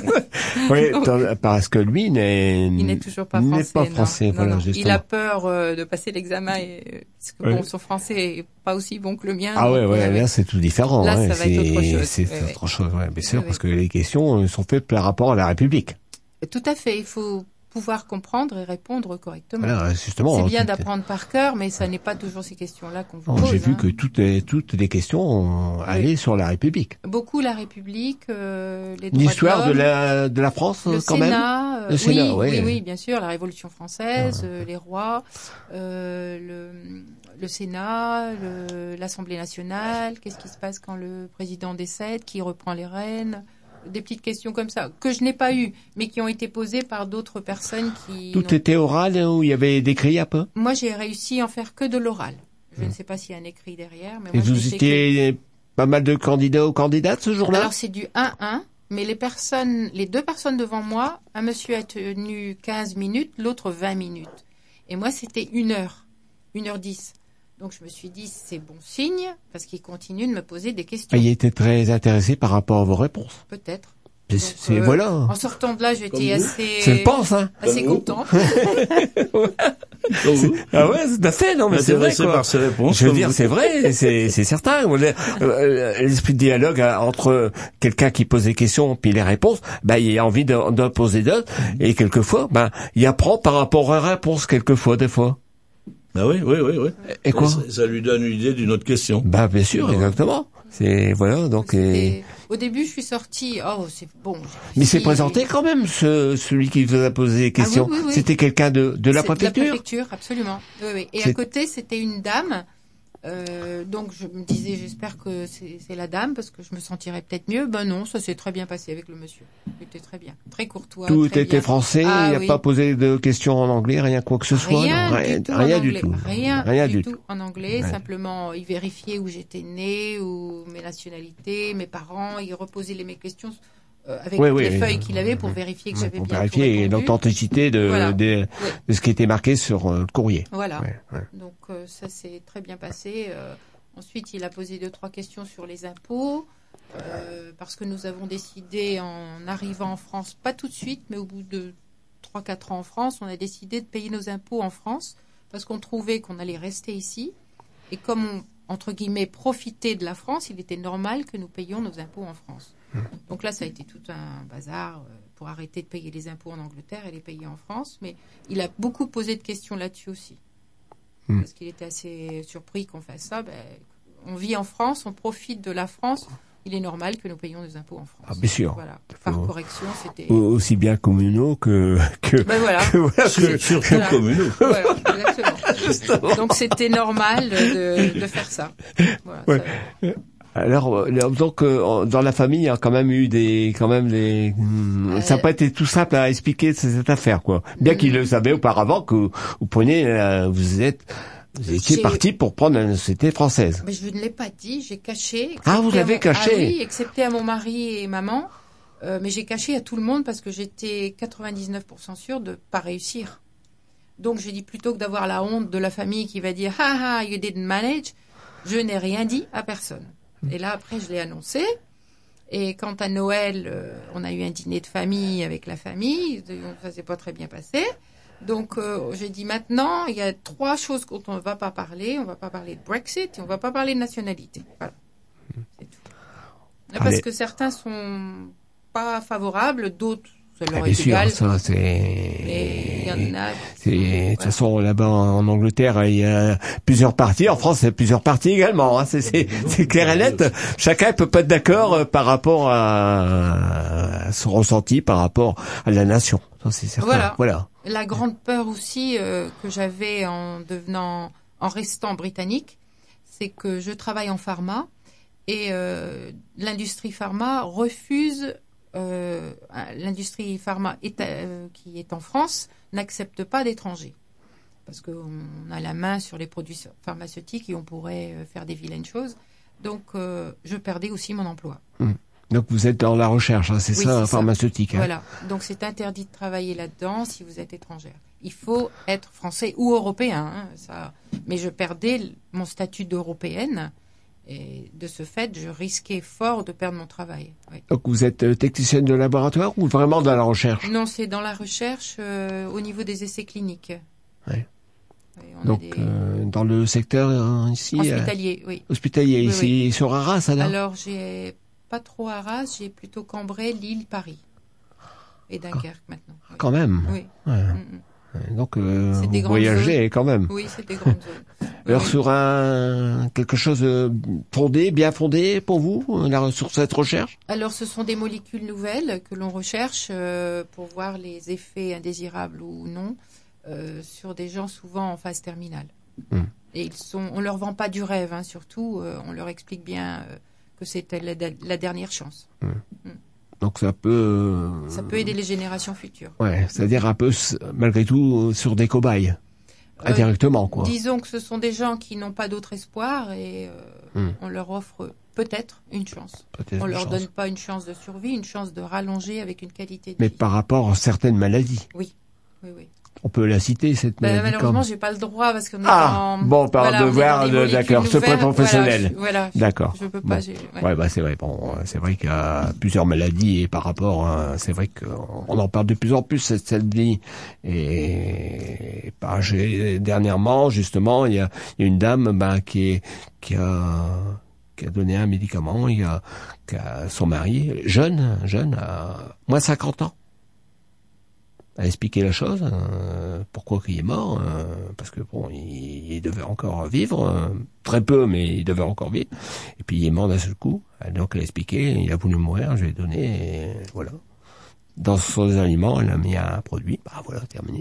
Oui, Donc, dans- parce que lui n'est, il n'est toujours pas n'est français. pas non. français, Non, voilà, non. justement. Il a peur euh, de passer l'examen et, euh, parce que Ouais. bon, son français est pas aussi bon que le mien. Ah ouais, donc, ouais, euh, là c'est tout différent. Là, ouais, ça va être c'est, autre chose. C'est Ouais, ouais. autre chose, ouais, bien sûr, Ouais, parce ouais. que les questions euh, sont faites par rapport à la République. Tout à fait. Il faut pouvoir comprendre et répondre correctement. Voilà, justement. C'est hein, bien tout- d'apprendre par cœur, mais ça n'est pas toujours ces questions-là qu'on vous Oh, pose. j'ai vu hein. que toutes les, toutes les questions euh, allaient sur la République. Beaucoup la République, euh, les droits L'histoire de l'homme, la, de la France, le quand même. Sénat, euh, Le Sénat, oui, ouais. oui, oui, bien sûr, la Révolution française, euh, les rois, euh, le, le Sénat, le, l'Assemblée nationale, qu'est-ce qui se passe quand le président décède, qui reprend les rênes, des petites questions comme ça, que je n'ai pas eues, mais qui ont été posées par d'autres personnes qui... Tout n'ont- était oral, hein, où il y avait décrit un peu. Moi, j'ai réussi à en faire que de l'oral. Je ne sais pas s'il y a un écrit derrière, mais Et moi, je vous n'ai fait que- étiez pas mal de candidats ou candidates ce jour-là? Alors c'est du un un, mais les personnes, les deux personnes devant moi, un monsieur a tenu quinze minutes, l'autre vingt minutes. Et moi c'était une heure, une heure dix. Donc je me suis dit c'est bon signe parce qu'il continue de me poser des questions. Ah, il était très intéressé par rapport à vos réponses. Peut-être. C'est, Donc, c'est- euh, voilà. En sortant de là, j'étais Comme vous. assez, Je le pense, hein. assez Comme vous. contente. Donc, vous, Ah ouais, tout à fait, non, mais c'est vrai, intéressé quoi. par ces réponses. Je veux comme dire, vous. c'est vrai, c'est, c'est certain. Euh, euh, L'esprit de dialogue euh, entre quelqu'un qui pose des questions puis les réponses, bah, il a envie d'en, d'en poser d'autres. Et quelquefois, bah, il apprend par rapport aux réponses, quelquefois, des fois. Ah oui, oui, oui, oui. Et quoi? ça, ça lui donne une idée d'une autre question. Bah, bien sûr, Ouais. exactement. C'est, voilà, donc, et... C'était- Au début, je suis sortie. Oh, c'est bon. j'ai Mais c'est réussi. présenté quand même, ce, celui qui vous a posé des questions. Ah oui, oui, oui. C'était quelqu'un de, de la C'est préfecture? De la préfecture, absolument. Oui, oui. Et C'est- à côté, c'était une dame. Euh, donc je me disais, j'espère que c'est, c'est la dame parce que je me sentirais peut-être mieux. Ben non, ça s'est très bien passé avec le monsieur. C'était très bien, très courtois. Tout très était bien. français, Ah il n'a oui. pas posé de questions en anglais, rien quoi que ce soit. Rien, non, du tout, rien en du anglais. tout. Rien, du, tout. tout. en anglais. Ouais. Simplement, il vérifiait où j'étais né, ou mes nationalités, mes parents. Il reposait les, mes questions euh, avec Oui, les oui. feuilles qu'il avait pour vérifier que j'avais Pour bien tout vérifier répondu. l'authenticité de, Voilà. de, Oui. de ce qui était marqué sur euh, le courrier. Voilà. Ouais, ouais. Donc euh, ça s'est très bien passé. Euh, ensuite, il a posé deux, trois questions sur les impôts, euh, parce que nous avons décidé en arrivant en France, pas tout de suite, mais au bout de trois quatre ans en France, on a décidé de payer nos impôts en France, parce qu'on trouvait qu'on allait rester ici. Et comme on, entre guillemets, profitait de la France, il était normal que nous payions nos impôts en France. Donc là, ça a été tout un bazar euh, pour arrêter de payer les impôts en Angleterre et les payer en France. Mais il a beaucoup posé de questions là-dessus aussi. Hmm. Parce qu'il était assez surpris qu'on fasse ça. Ben, on vit en France, on profite de la France. Il est normal que nous payions nos impôts en France. Ah, bien sûr. Voilà. Par Faut- correction, c'était... Au- Aussi bien communaux que, que, Ben voilà. que, voilà, Sur- que- Surtout Voilà. communaux. Voilà, exactement. Donc c'était normal de, de faire ça. Voilà, Ouais. ça- Alors, euh, donc, euh, dans la famille, il y a quand même eu des, quand même des, hmm, ça n'a pas été tout simple à expliquer cette affaire, quoi. Bien qu'il le savait auparavant que vous, vous preniez, euh, vous êtes, vous étiez J'ai- parti pour prendre la société française. Mais je ne l'ai pas dit, j'ai caché. Ah, vous excepté à l'avez mon- caché. Ah oui, excepté à mon mari et maman. Euh, mais j'ai caché à tout le monde parce que j'étais quatre-vingt-dix-neuf pour cent sûre de pas réussir. Donc j'ai dit plutôt que d'avoir la honte de la famille qui va dire « Ha ha, you didn't manage », je n'ai rien dit à personne. Et là, après, je l'ai annoncé. Et quant à Noël, euh, on a eu un dîner de famille avec la famille. Ça s'est pas très bien passé. Donc, euh, j'ai dit maintenant, il y a trois choses dont on ne va pas parler. On ne va pas parler de Brexit et on ne va pas parler de nationalité. Voilà. C'est tout. Parce Allez. que certains sont pas favorables, d'autres ça leur Ah, est bien sûr, égal. ça c'est. Mais il y en a. C'est de toute Voilà. façon là-bas en Angleterre il y a plusieurs partis, en France il y a plusieurs partis également. Hein. C'est c'est c'est clair et net. Chacun peut pas être d'accord euh, par rapport à, à son ressenti par rapport à la nation. Ça c'est certain. Voilà. Voilà. La grande peur aussi euh, que j'avais en devenant, en restant britannique, c'est que je travaille en pharma et euh, l'industrie pharma refuse. Euh, l'industrie pharma est, euh, qui est en France n'accepte pas d'étrangers parce qu'on a la main sur les produits pharmaceutiques et on pourrait euh, faire des vilaines choses. Donc, euh, je perdais aussi mon emploi. Hum. Donc vous êtes dans la recherche, hein, c'est Oui, ça, c'est pharmaceutique. ça. Hein. Voilà. Donc, c'est interdit de travailler là-dedans si vous êtes étrangère. Il faut être français ou européen. Hein, ça. Mais je perdais mon statut d'européenne. Et de ce fait, je risquais fort de perdre mon travail. Oui. Donc vous êtes euh, technicienne de laboratoire ou vraiment dans la recherche? Non, c'est dans la recherche euh, au niveau des essais cliniques. Ouais. Oui, on Donc a des... euh, dans le secteur euh, ici hospitalier, euh, oui. hospitalier, Oui, ici oui. sur Arras, alors. Alors, j'ai pas trop Arras, j'ai plutôt Cambrai, Lille, Paris. Et Dunkerque maintenant. Oui. Quand même. Oui. Ouais. Mm, mm. Donc euh, C'est des vous grandes voyagez quand même. Oui, c'est des grandes zones. Alors Oui. sur un quelque chose de fondé, bien fondé pour vous, là, sur cette recherche? Alors, ce sont des molécules nouvelles que l'on recherche euh, pour voir les effets indésirables ou non euh, sur des gens souvent en phase terminale. Mm. Et ils sont, on leur vend pas du rêve, hein, surtout. Euh, on leur explique bien euh, que c'était la, la dernière chance. Mm. Mm. Donc ça peut. Euh, Ça peut aider les générations futures. Ouais, c'est-à-dire un peu malgré tout sur des cobayes. Euh, Indirectement, quoi. Disons que ce sont des gens qui n'ont pas d'autre espoir et euh, Mm. on leur offre peut-être une chance. Peut-être On une leur chance. donne pas une chance de survie, une chance de rallonger avec une qualité de Mais vie. par rapport à certaines maladies. Oui, oui, oui. On peut la citer, cette Ben, maladie. malheureusement, comme... j'ai pas le droit parce qu'on est Ah, en... bon, par voilà, on est devoir dans des de- molécules d'accord, secret nouvelles. professionnel. Voilà, je, voilà, je- D'accord. Je peux pas. Bon. j'ai- Ouais, ouais. bah c'est vrai. Bon, c'est vrai qu'il y a plusieurs maladies et par rapport, à, c'est vrai qu'on en parle de plus en plus cette cette vie. Et bah, j'ai dernièrement, justement, il y a, il y a une dame, bah, qui est, qui a, qui a donné un médicament, il y a, qui a son mari, jeune, jeune, à moins de cinquante ans. A expliqué la chose, euh, pourquoi il est mort, euh, parce que bon, il, il devait encore vivre, euh, très peu, mais il devait encore vivre. Et puis il est mort d'un seul coup. Donc elle a expliqué, il a voulu mourir, je lui ai donné, et voilà. Dans ses aliments, elle a mis un produit, bah voilà, terminé.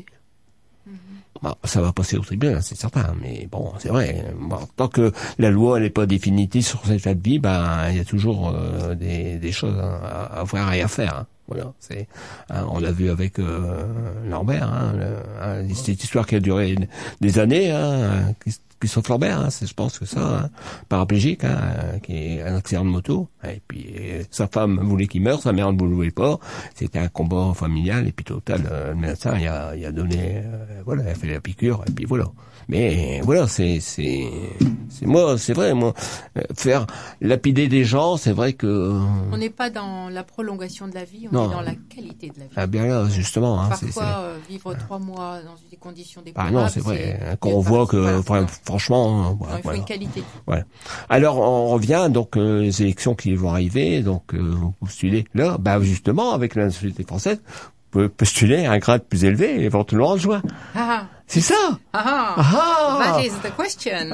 Bon, ça va passer au tribunal, c'est certain, mais bon, c'est vrai. Bon, tant que la loi n'est pas définitive sur cette état de vie, ben il y a toujours euh, des, des choses à, à voir et à faire. Hein. Voilà, c'est. Hein, on l'a vu avec euh, Lambert, hein, le, hein, cette histoire qui a duré des années. Hein, Christophe Lambert, hein, c'est, je pense que ça, hein, paraplégique, hein, qui est un accident de moto. Et puis euh, sa femme voulait qu'il meure, sa mère ne voulait pas. C'était un combat familial. Et puis total, euh, le médecin il a, il a donné, euh, voilà, il a fait la piqûre. Et puis voilà. Mais voilà, c'est, c'est, c'est moi, c'est vrai, moi, euh, faire lapider des gens, c'est vrai que. Euh, On n'est pas dans la prolongation de la vie, on Non. est dans la qualité de la vie. Ah bien là, justement, hein, Parfois, c'est, c'est... euh, vivre trois mois dans des conditions Ah déplorables. non, c'est vrai. c'est- hein, Quand c'est on voit parti, que, voilà. enfin, Non. franchement, euh, Non, voilà. il faut voilà. une qualité. Voilà. Alors on revient donc euh, les élections qui vont arriver, donc euh, vous postulez là, bah justement avec la nationalité française, vous pouvez postuler à un grade plus élevé, éventuellement en juin. Ah, C'est ça. ah, Ah, ah, that is the question.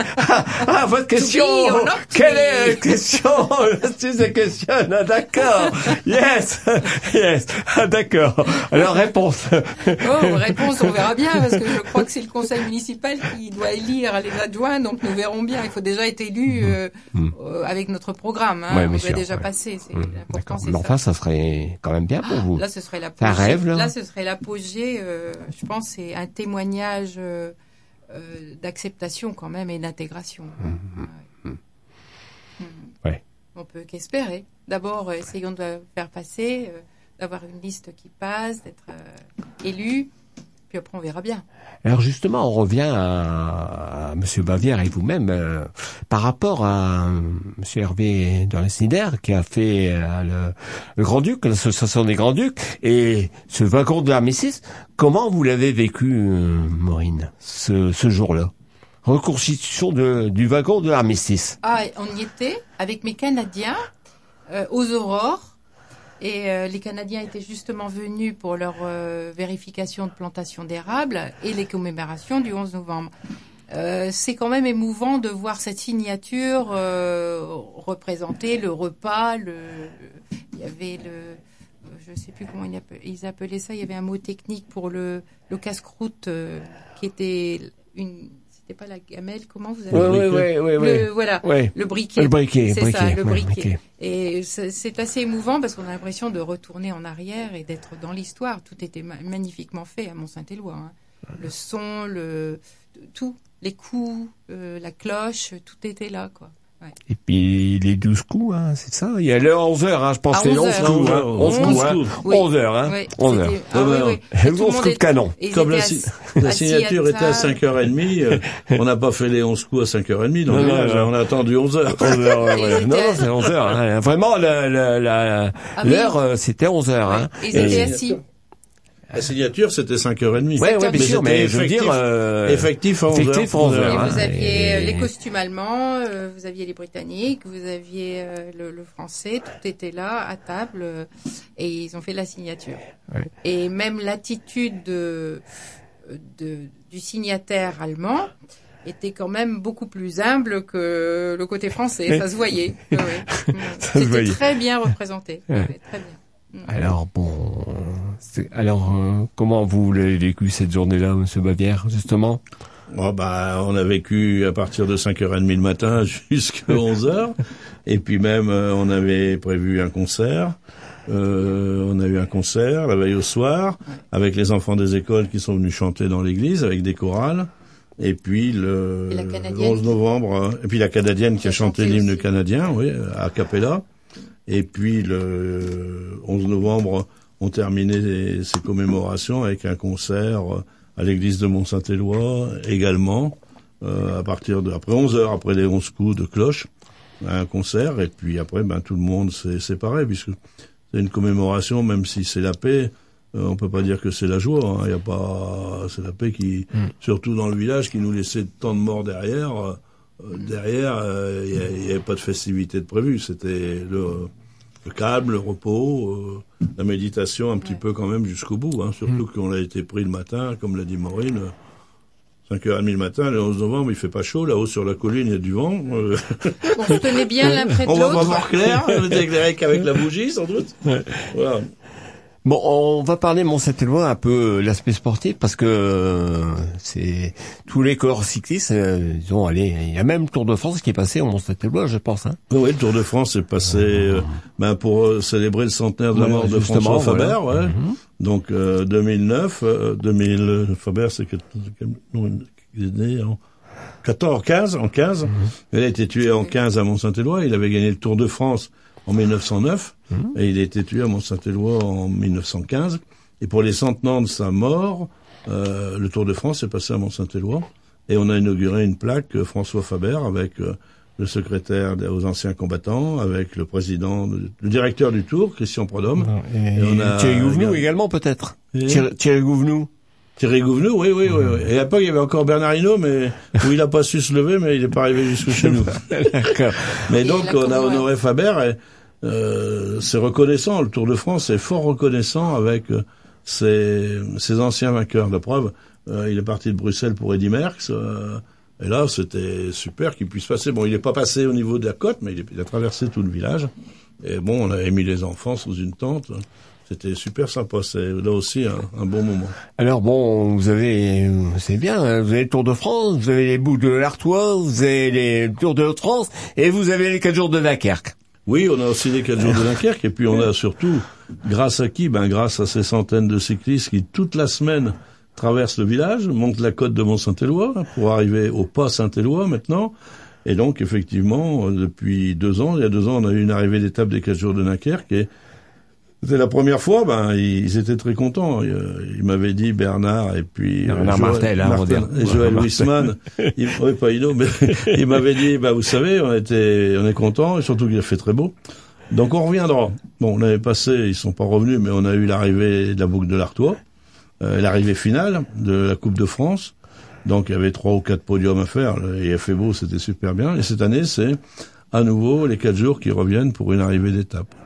ah, votre question. be or not to Quelle be? est la question? C'est la question. Ah, d'accord. Yes, yes. Ah, d'accord. Alors réponse. Oh, réponse, on verra bien, parce que je crois que c'est le conseil municipal qui doit élire les adjoints, donc nous verrons bien. Il faut déjà être élu euh, Mm. euh, avec notre programme. Hein. Ouais, on bien doit sûr, déjà ouais. passer. C'est Hum, l'important, D'accord. c'est Mais ça. enfin, ça serait quand même bien pour vous. Là, ce serait C'est un l'apogée. rêve, là. Là, ce serait l'apogée. Euh, je pense, c'est un témoignage euh, euh, d'acceptation quand même et d'intégration. Mhm. Ouais. Mhm. Mhm. Ouais. On peut qu'espérer. D'abord, euh, essayons de faire passer, euh, d'avoir une liste qui passe, d'être euh, élu. Puis après, on verra bien. Alors justement, on revient à, à Monsieur Bavière et vous-même euh, par rapport à euh, Monsieur Hervé de Snider qui a fait euh, le, le Grand-Duc, l'association des Grands-Ducs, et ce wagon de l'armistice. Comment vous l'avez vécu, euh, Maureen, ce, ce jour-là? Reconstitution de, du wagon de l'armistice. Ah, on y était avec mes Canadiens euh, aux Aurores. Et euh, les Canadiens étaient justement venus pour leur euh, vérification de plantation d'érable et les commémorations du onze novembre. Euh, c'est quand même émouvant de voir cette signature euh, représenter le repas. Le, le, il y avait le, je sais plus comment ils appelaient ça. Il y avait un mot technique pour le, le casse-croûte euh, qui était une. C'était pas la gamelle, comment vous avez dit? Oui, oui, oui, oui. Voilà, ouais. le briquet. Le briquet, c'est briquet, ça, le ouais, briquet. briquet. Et c'est, c'est assez émouvant parce qu'on a l'impression de retourner en arrière et d'être dans l'histoire. Tout était ma- magnifiquement fait à Mont-Saint-Éloi. Hein. Le son, le tout, les coups, euh, la cloche, tout était là, quoi. Ouais. Et puis les douze coups, hein, c'est ça. Il y a l'heure onze heures, hein, je pense, À c'est onze onze heures. coups, hein. onze coups, hein. Oui. onze heures, hein. Oui, onze heures. c'était- Ah, oui, oui. Et Et tout le onze monde coups de était- canon. ils Comme étaient la, assis- si- la assis signature à était à table. cinq heures trente, euh, on n'a pas fait les onze coups à cinq heures trente dans Non, le non, village, non. on a attendu onze heures. onze heures, ouais, ouais. Ils Non, étaient- non, c'est onze heures, hein. Vraiment, la, la, la, Ah oui. l'heure, euh, c'était onze heures, hein. Ils Et- étaient assis. La signature, c'était cinq heures trente. Ouais, ouais, bien Mais sûr, mais c'était je veux dire, effectif- euh, effectif à onze heures. effectif à onze Et heures, hein. vous aviez euh, Et- les costumes allemands, euh, vous aviez les britanniques, vous aviez euh, le, le français, tout était là à table euh, et ils ont fait la signature. Ouais. Et même l'attitude de, de, du signataire allemand était quand même beaucoup plus humble que le côté français, ça se voyait. Ouais, ouais. Ça se C'était voyait. très bien représenté, Ouais. Ouais, très bien. Alors bon, c'est- alors euh, comment vous l'avez vécu cette journée-là, Monsieur Bavière, justement? Oh, bah, on a vécu à partir de cinq heures trente le matin jusqu'à onze heures. Et puis même, euh, on avait prévu un concert. Euh, on a eu un concert la veille au soir avec les enfants des écoles qui sont venus chanter dans l'église avec des chorales. Et puis le, Et la le Canadienne onze novembre, euh, et puis la Canadienne qui Qui a a chanté chanté l'hymne aussi. canadien, oui, à cappella. Et puis le onze novembre, on terminait ces commémorations avec un concert à l'église de Mont-Saint-Éloi également, euh, à partir de après onze heures, après les onze coups de cloche, un concert. Et puis après, ben tout le monde s'est séparé puisque c'est une commémoration, même si c'est la paix. Euh, on peut pas dire que c'est la joie. Il hein, y a pas, c'est la paix qui, Mm. surtout dans le village, qui nous laissait tant de morts derrière. Euh, derrière, euh, il y avait pas de festivité de prévu. C'était le, le calme, le repos, euh, la méditation un petit Ouais. peu quand même jusqu'au bout. Hein, surtout qu'on a été pris le matin, comme l'a dit Maureen. euh, cinq heures trente le matin, le onze novembre, il fait pas chaud. Là-haut sur la colline, il y a du vent. Euh, On se tenait bien l'un près de on va pas l'autre. voir clair. On était éclairé qu'avec la bougie, sans doute. Voilà. Bon, on va parler Mont-Saint-Éloi un peu euh, l'aspect sportif parce que euh, c'est tous les corps cyclistes, euh, ils ont allé, il y a même le Tour de France qui est passé au Mont-Saint-Éloi, je pense. Hein. Oui, le Tour de France est passé euh, ben pour euh, célébrer le centenaire de la Ouais, mort de justement, François voilà. Faber. Ouais. Mhm. Donc euh, deux mille neuf, euh, deux mille euh, Faber, c'est quel, quel, non, il est né en quatorze, quinze, en quinze. Mhm. Il a été tué en quinze à Mont-Saint-Éloi. Il avait gagné le Tour de France en mille neuf cent neuf Mhm. et il a été tué à Mont-Saint-Éloi en mille neuf cent quinze. Et pour les centenaires de sa mort, euh, le Tour de France est passé à Mont-Saint-Éloi et on a inauguré une plaque euh, François Faber avec euh, le secrétaire des- aux anciens combattants, avec le président, de- le directeur du Tour, Christian Prodhomme. Et, Et on a- Thierry Gouvenou regarde. également peut-être. Et- Thierry, Thierry Gouvenou. Thierry Gouvenou, oui, oui, oui, oui. Et à l'époque, il y avait encore Bernard Hinault, mais où il a pas su se lever, mais il est pas arrivé jusque chez nous. D'accord. Mais Et donc, la on a Cour- honoré Faber et euh, c'est reconnaissant. Le Tour de France est fort reconnaissant avec euh, ses, ses anciens vainqueurs. La preuve, euh, il est parti de Bruxelles pour Eddy Merckx. Euh, et là, c'était super qu'il puisse passer. Bon, il n'est pas passé au niveau de la côte, mais il, est- il a traversé tout le village. Et bon, on avait mis les enfants sous une tente. C'était super sympa. C'est là aussi un, un bon moment. Alors bon, vous avez, c'est bien, hein, vous avez le Tour de France, vous avez les boucles de l'Artois, vous avez les Tours de France et vous avez les quatre jours de Dunkerque. Oui, on a aussi les quatre jours de Dunkerque, et puis on a surtout, grâce à qui? Ben, grâce à ces centaines de cyclistes qui, toute la semaine, traversent le village, montent la côte de Mont-Saint-Éloi, pour arriver au pas Saint-Éloi, maintenant. Et donc, effectivement, depuis deux ans, il y a deux ans, on a eu une arrivée d'étape des quatre jours de Dunkerque, et c'était la première fois, ben, ils étaient très contents. Ils, ils m'avaient dit, Bernard, et puis... Bernard Joël- Martel, hein, on va dire. et Joël Martel. Wisman, il, oui, pas Hinault, mais il m'avait dit, bah, vous savez, on était, on est contents, et surtout qu'il a fait très beau. Donc on reviendra. Bon, on avait passé, ils sont pas revenus, mais on a eu l'arrivée de la boucle de l'Artois, euh, l'arrivée finale de la Coupe de France. Donc il y avait trois ou quatre podiums à faire. Il a fait beau, c'était super bien. Et cette année, c'est à nouveau les quatre jours qui reviennent pour une arrivée d'étape. Ouais.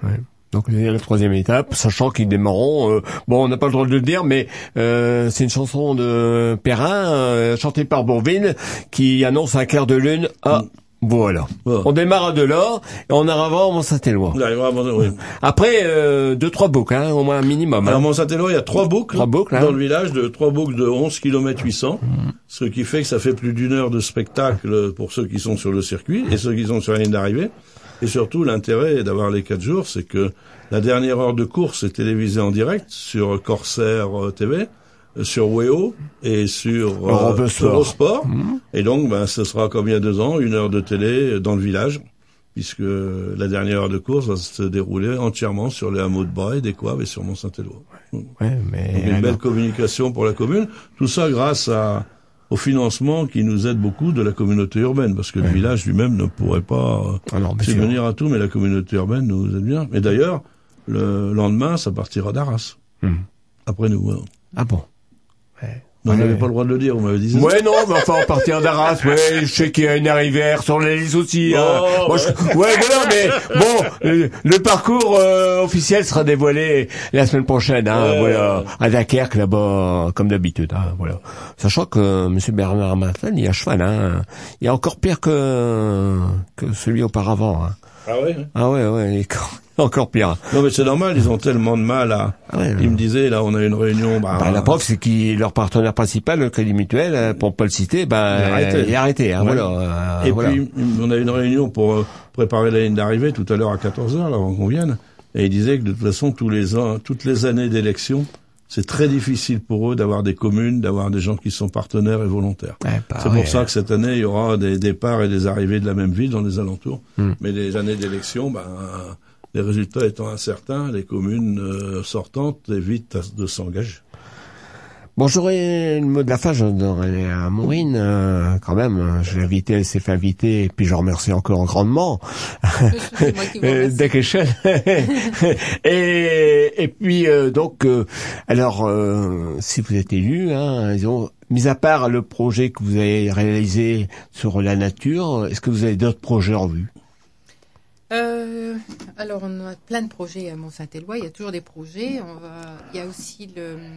Donc c'est la troisième étape, sachant qu'ils démarreront. Euh, bon, on n'a pas le droit de le dire, mais euh, c'est une chanson de Perrin euh, chantée par Bourvil qui annonce un clair de lune. Ah, mm. voilà. Oh. On démarre à Delors et on arrivera à Mont-Saint-Éloi. Oui. Après euh, deux trois boucles, hein, au moins un minimum. Alors hein. Mont-Saint-Éloi, il y a trois boucles, trois boucles hein. dans le village, de trois boucles de onze kilomètres huit cents, mm. ce qui fait que ça fait plus d'une heure de spectacle pour ceux qui sont sur le circuit et ceux qui sont sur la ligne d'arrivée. Et surtout, l'intérêt d'avoir les quatre jours, c'est que la dernière heure de course est télévisée en direct sur Corsair T V, sur Weo et sur euh, Eurosport. Mmh. Et donc, ben, ce sera comme il y a deux ans, une heure de télé dans le village, puisque la dernière heure de course va se dérouler entièrement sur les hameaux de Bray, d'Écoave et sur Mont-Saint-Éloi. Ouais, mais donc, une alors... belle communication pour la commune. Tout ça grâce à au financement qui nous aide beaucoup de la communauté urbaine, parce que ouais. le village lui-même ne pourrait pas euh, subvenir à tout, mais la communauté urbaine nous aide bien. Et d'ailleurs, le lendemain, ça partira d'Arras. Hum. Après nous. Hein. Ah bon ouais. Non, ouais. on n'avait pas le droit de le dire, vous m'avez dit ça. Ouais, non, mais enfin, on partira d'Arras, ouais, je sais qu'il y a une arrivée sur la liste aussi, hein. Oh, Moi, je... ouais, voilà, mais bon, le, le parcours euh, officiel sera dévoilé la semaine prochaine, hein, ouais, voilà, ouais. à Dunkerque, là-bas, comme d'habitude, hein, voilà. Sachant que euh, M. Bernard Martin, il est à cheval, hein, il est encore pire que que celui auparavant, hein. Ah ouais. Hein. Ah ouais, ouais, il est encore pire. Non mais c'est normal, ils ont tellement de mal à... Ah ouais, ils me disaient, là, on a une réunion... Bah, bah la preuve, c'est que leur partenaire principal, le Crédit Mutuel, pour pas le citer, bah, il est arrêté. Il est arrêté hein, ouais. voilà. Euh, et voilà. puis, on a une réunion pour euh, préparer la ligne d'arrivée tout à l'heure à quatorze heures, là, avant qu'on vienne. Et ils disaient que de toute façon, tous les ans, toutes les années d'élection, c'est très difficile pour eux d'avoir des communes, d'avoir des gens qui sont partenaires et volontaires. Ouais, bah, c'est ouais. pour ça que cette année, il y aura des départs et des arrivées de la même ville dans les alentours. Hmm. Mais les années d'élection, ben... les résultats étant incertains, les communes euh, sortantes évitent de s'engager. Bon, j'aurais le mot de la fin, je donnerais à Maureen, euh, quand même. Je l'ai invité, elle s'est fait inviter, et puis je remercie encore grandement. D'Akeshen. et, et puis, euh, donc, euh, alors, euh, si vous êtes élu, hein, disons, mis à part le projet que vous avez réalisé sur la nature, est-ce que vous avez d'autres projets en vue? Euh, alors on a plein de projets à Mont-Saint-Éloi, il y a toujours des projets. On va, il y a aussi le euh,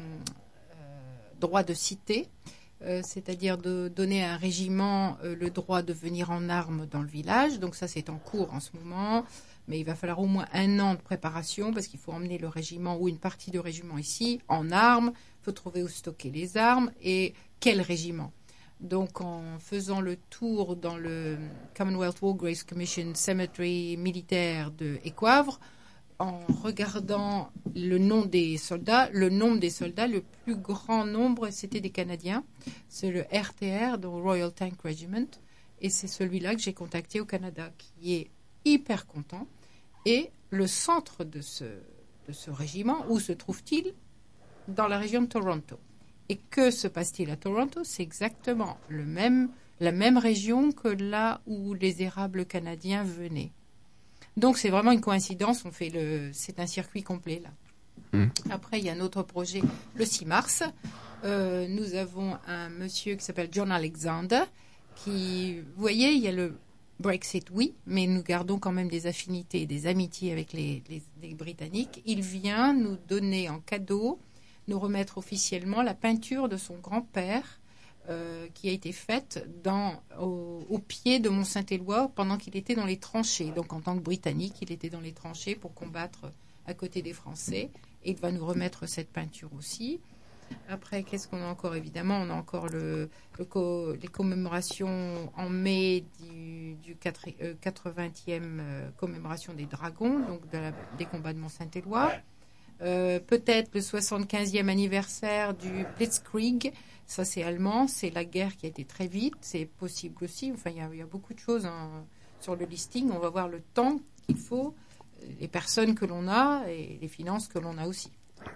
droit de cité, euh, c'est-à-dire de donner à un régiment euh, le droit de venir en armes dans le village. Donc ça c'est en cours en ce moment, mais il va falloir au moins un an de préparation parce qu'il faut emmener le régiment ou une partie du régiment ici en armes. Il faut trouver où stocker les armes et quel régiment. Donc, en faisant le tour dans le Commonwealth War Graves Commission Cemetery militaire de Écoivre, en regardant le nom des soldats, le nombre des soldats, le plus grand nombre, c'était des Canadiens. C'est le R T R, donc Royal Tank Regiment, et c'est celui-là que j'ai contacté au Canada, qui est hyper content. Et le centre de ce, de ce régiment, où se trouve-t-il? Dans la région de Toronto. Et que se passe-t-il à Toronto? C'est exactement le même, la même région que là où les érables canadiens venaient. Donc c'est vraiment une coïncidence. On fait le, c'est un circuit complet là. Mmh. Après il y a un autre projet le six mars. Euh, nous avons un monsieur qui s'appelle John Alexander qui, vous voyez, il y a le Brexit, oui, mais nous gardons quand même des affinités, des amitiés avec les, les, les Britanniques. Il vient nous donner en cadeau, nous remettre officiellement la peinture de son grand-père euh, qui a été faite dans, au, au pied de Mont-Saint-Éloi pendant qu'il était dans les tranchées. Donc en tant que Britannique, il était dans les tranchées pour combattre à côté des Français. Et il va nous remettre cette peinture aussi. Après, qu'est-ce qu'on a encore? Évidemment, on a encore le, le co, les commémorations en mai du, du quatre-vingtième euh, commémoration des Dragons, donc de la, des combats de Mont-Saint-Éloi. Euh, peut-être le soixante-quinzième anniversaire du Blitzkrieg, ça c'est allemand, c'est la guerre qui a été très vite, c'est possible aussi, enfin il y a, y a beaucoup de choses hein, sur le listing, on va voir le temps qu'il faut, les personnes que l'on a et les finances que l'on a aussi.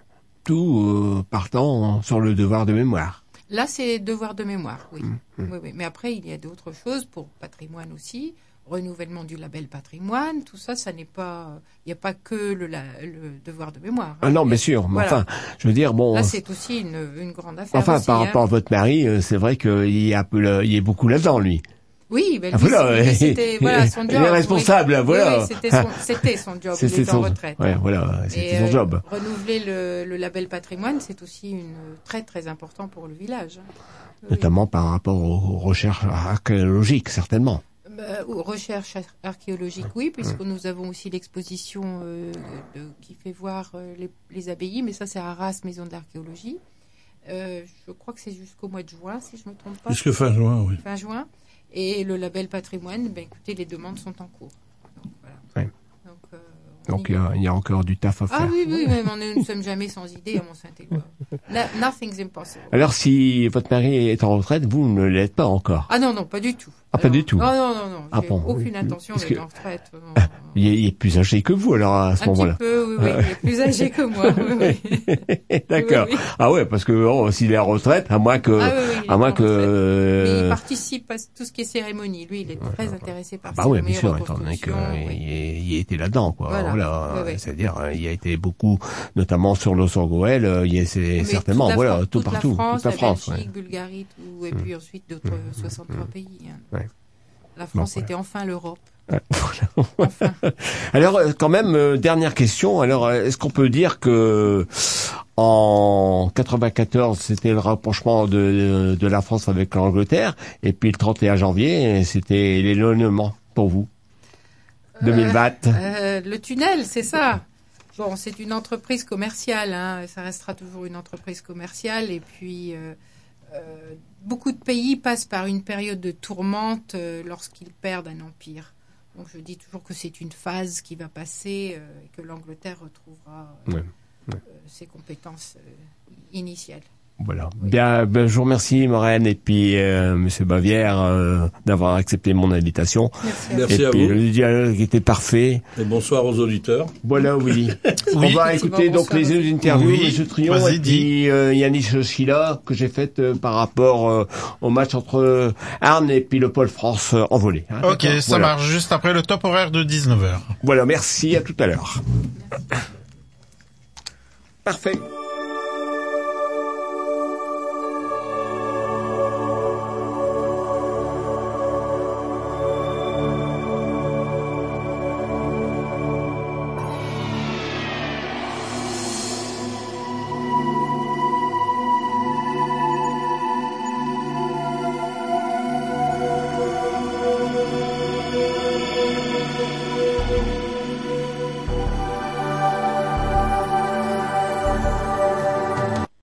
Tout euh, partant sur le devoir de mémoire. Là c'est devoir de mémoire, oui. Mmh, mmh. oui, oui. Mais après il y a d'autres choses pour patrimoine aussi. Renouvellement du label patrimoine, tout ça, ça n'est pas, il n'y a pas que le, la, le devoir de mémoire. Hein. Ah non, bien sûr, mais voilà. Enfin, je veux dire, bon. Là, c'est aussi une, une grande affaire. Enfin, aussi, par hein. rapport à votre mari, c'est vrai qu'il y a, peu, il y a beaucoup là-dedans, lui. Oui, ben Ah, lui, voilà, lui, ouais. c'était voilà son job. Il est responsable, oui. voilà. Oui, oui, c'était son, c'était son job. C'était il était son, en retraite. ouais, voilà, c'était Et, son euh, job. Renouveler le, le label patrimoine, c'est aussi une, très très important pour le village. Hein. Oui. Notamment par rapport aux recherches archéologiques, certainement. Bah, aux recherches ar- archéologiques, oui, puisque nous avons aussi l'exposition euh, de, qui fait voir euh, les, les abbayes, mais ça c'est à Arras, maison de l'archéologie. Euh, je crois que c'est jusqu'au mois de juin, si je me trompe pas. Jusque fin juin, oui. Fin juin. Et le label patrimoine, ben écoutez, les demandes sont en cours. Donc, voilà. Ouais. Donc, euh, Donc il y, a, il y a encore du taf à faire. Ah oui, oui, mais on ne nous sommes jamais sans idée à Mont-Saint-Éloi. No- nothing's impossible. Alors si votre mari est en retraite, vous ne l'êtes pas encore. Ah non, non, pas du tout. Ah, pas Alors, du tout. Non, non, non, non. Ah J'ai bon, aucune oui. intention Parce d'être que- en retraite. Non, non, non. Il est, il est plus âgé que vous alors à ce Un moment-là. petit peu, oui, oui. Il est plus âgé que moi. Oui, oui. D'accord. Oui, oui. Ah ouais, parce que bon, s'il est en retraite, à moins que, Ah oui, oui, il est à moins en que. retraite. euh, Mais il participe à tout ce qui est cérémonie. Lui, il est très intéressé par Ah bah ouais, bien cérémonie, sûr, étant donné qu'il reconstruction, oui. il était là-dedans, quoi. Voilà. Voilà. Oui, oui. C'est-à-dire, euh, il a été beaucoup, notamment sur l'Os en Goël, euh, il y a c'est Mais certainement, toute la voilà, Fran- tout toute partout, la France, toute la France. Belgique, ouais. Bulgarie, tout, et puis ensuite d'autres soixante-trois pays. hein. Ouais. La France Bon, était enfin l'Europe. Ouais, voilà. Alors, euh, quand même, euh, dernière question. Alors, euh, est-ce qu'on peut dire que en quatre-vingt-quatorze, c'était le rapprochement de, de la France avec l'Angleterre, et puis le trente et un janvier, c'était l'éloignement pour vous, deux mille vingt. Euh, le tunnel, c'est ça. Bon, c'est une entreprise commerciale, hein. Ça restera toujours une entreprise commerciale. Et puis, euh, euh, beaucoup de pays passent par une période de tourmente euh, lorsqu'ils perdent un empire. Donc, je dis toujours que c'est une phase qui va passer euh, et que l'Angleterre retrouvera euh, Ouais, euh, ses compétences euh, initiales. Voilà. Bien, ben, je vous remercie, Maureen, et puis euh, Monsieur Bavière, euh, d'avoir accepté mon invitation. Merci à Merci et à puis vous. le dialogue était parfait. Et bonsoir aux auditeurs. Voilà, oui. On Oui. va écouter donc Bonsoir. les interviews, Oui. Monsieur Trion, Vas-y, et puis euh, Yannick Schila, que j'ai fait euh, par rapport euh, au match entre euh, Arnes et puis le Pôle France euh, en volée. Hein, Ok, d'accord. ça Voilà. marche juste après le top horaire de dix-neuf heures. Voilà, merci, à tout à l'heure. Parfait.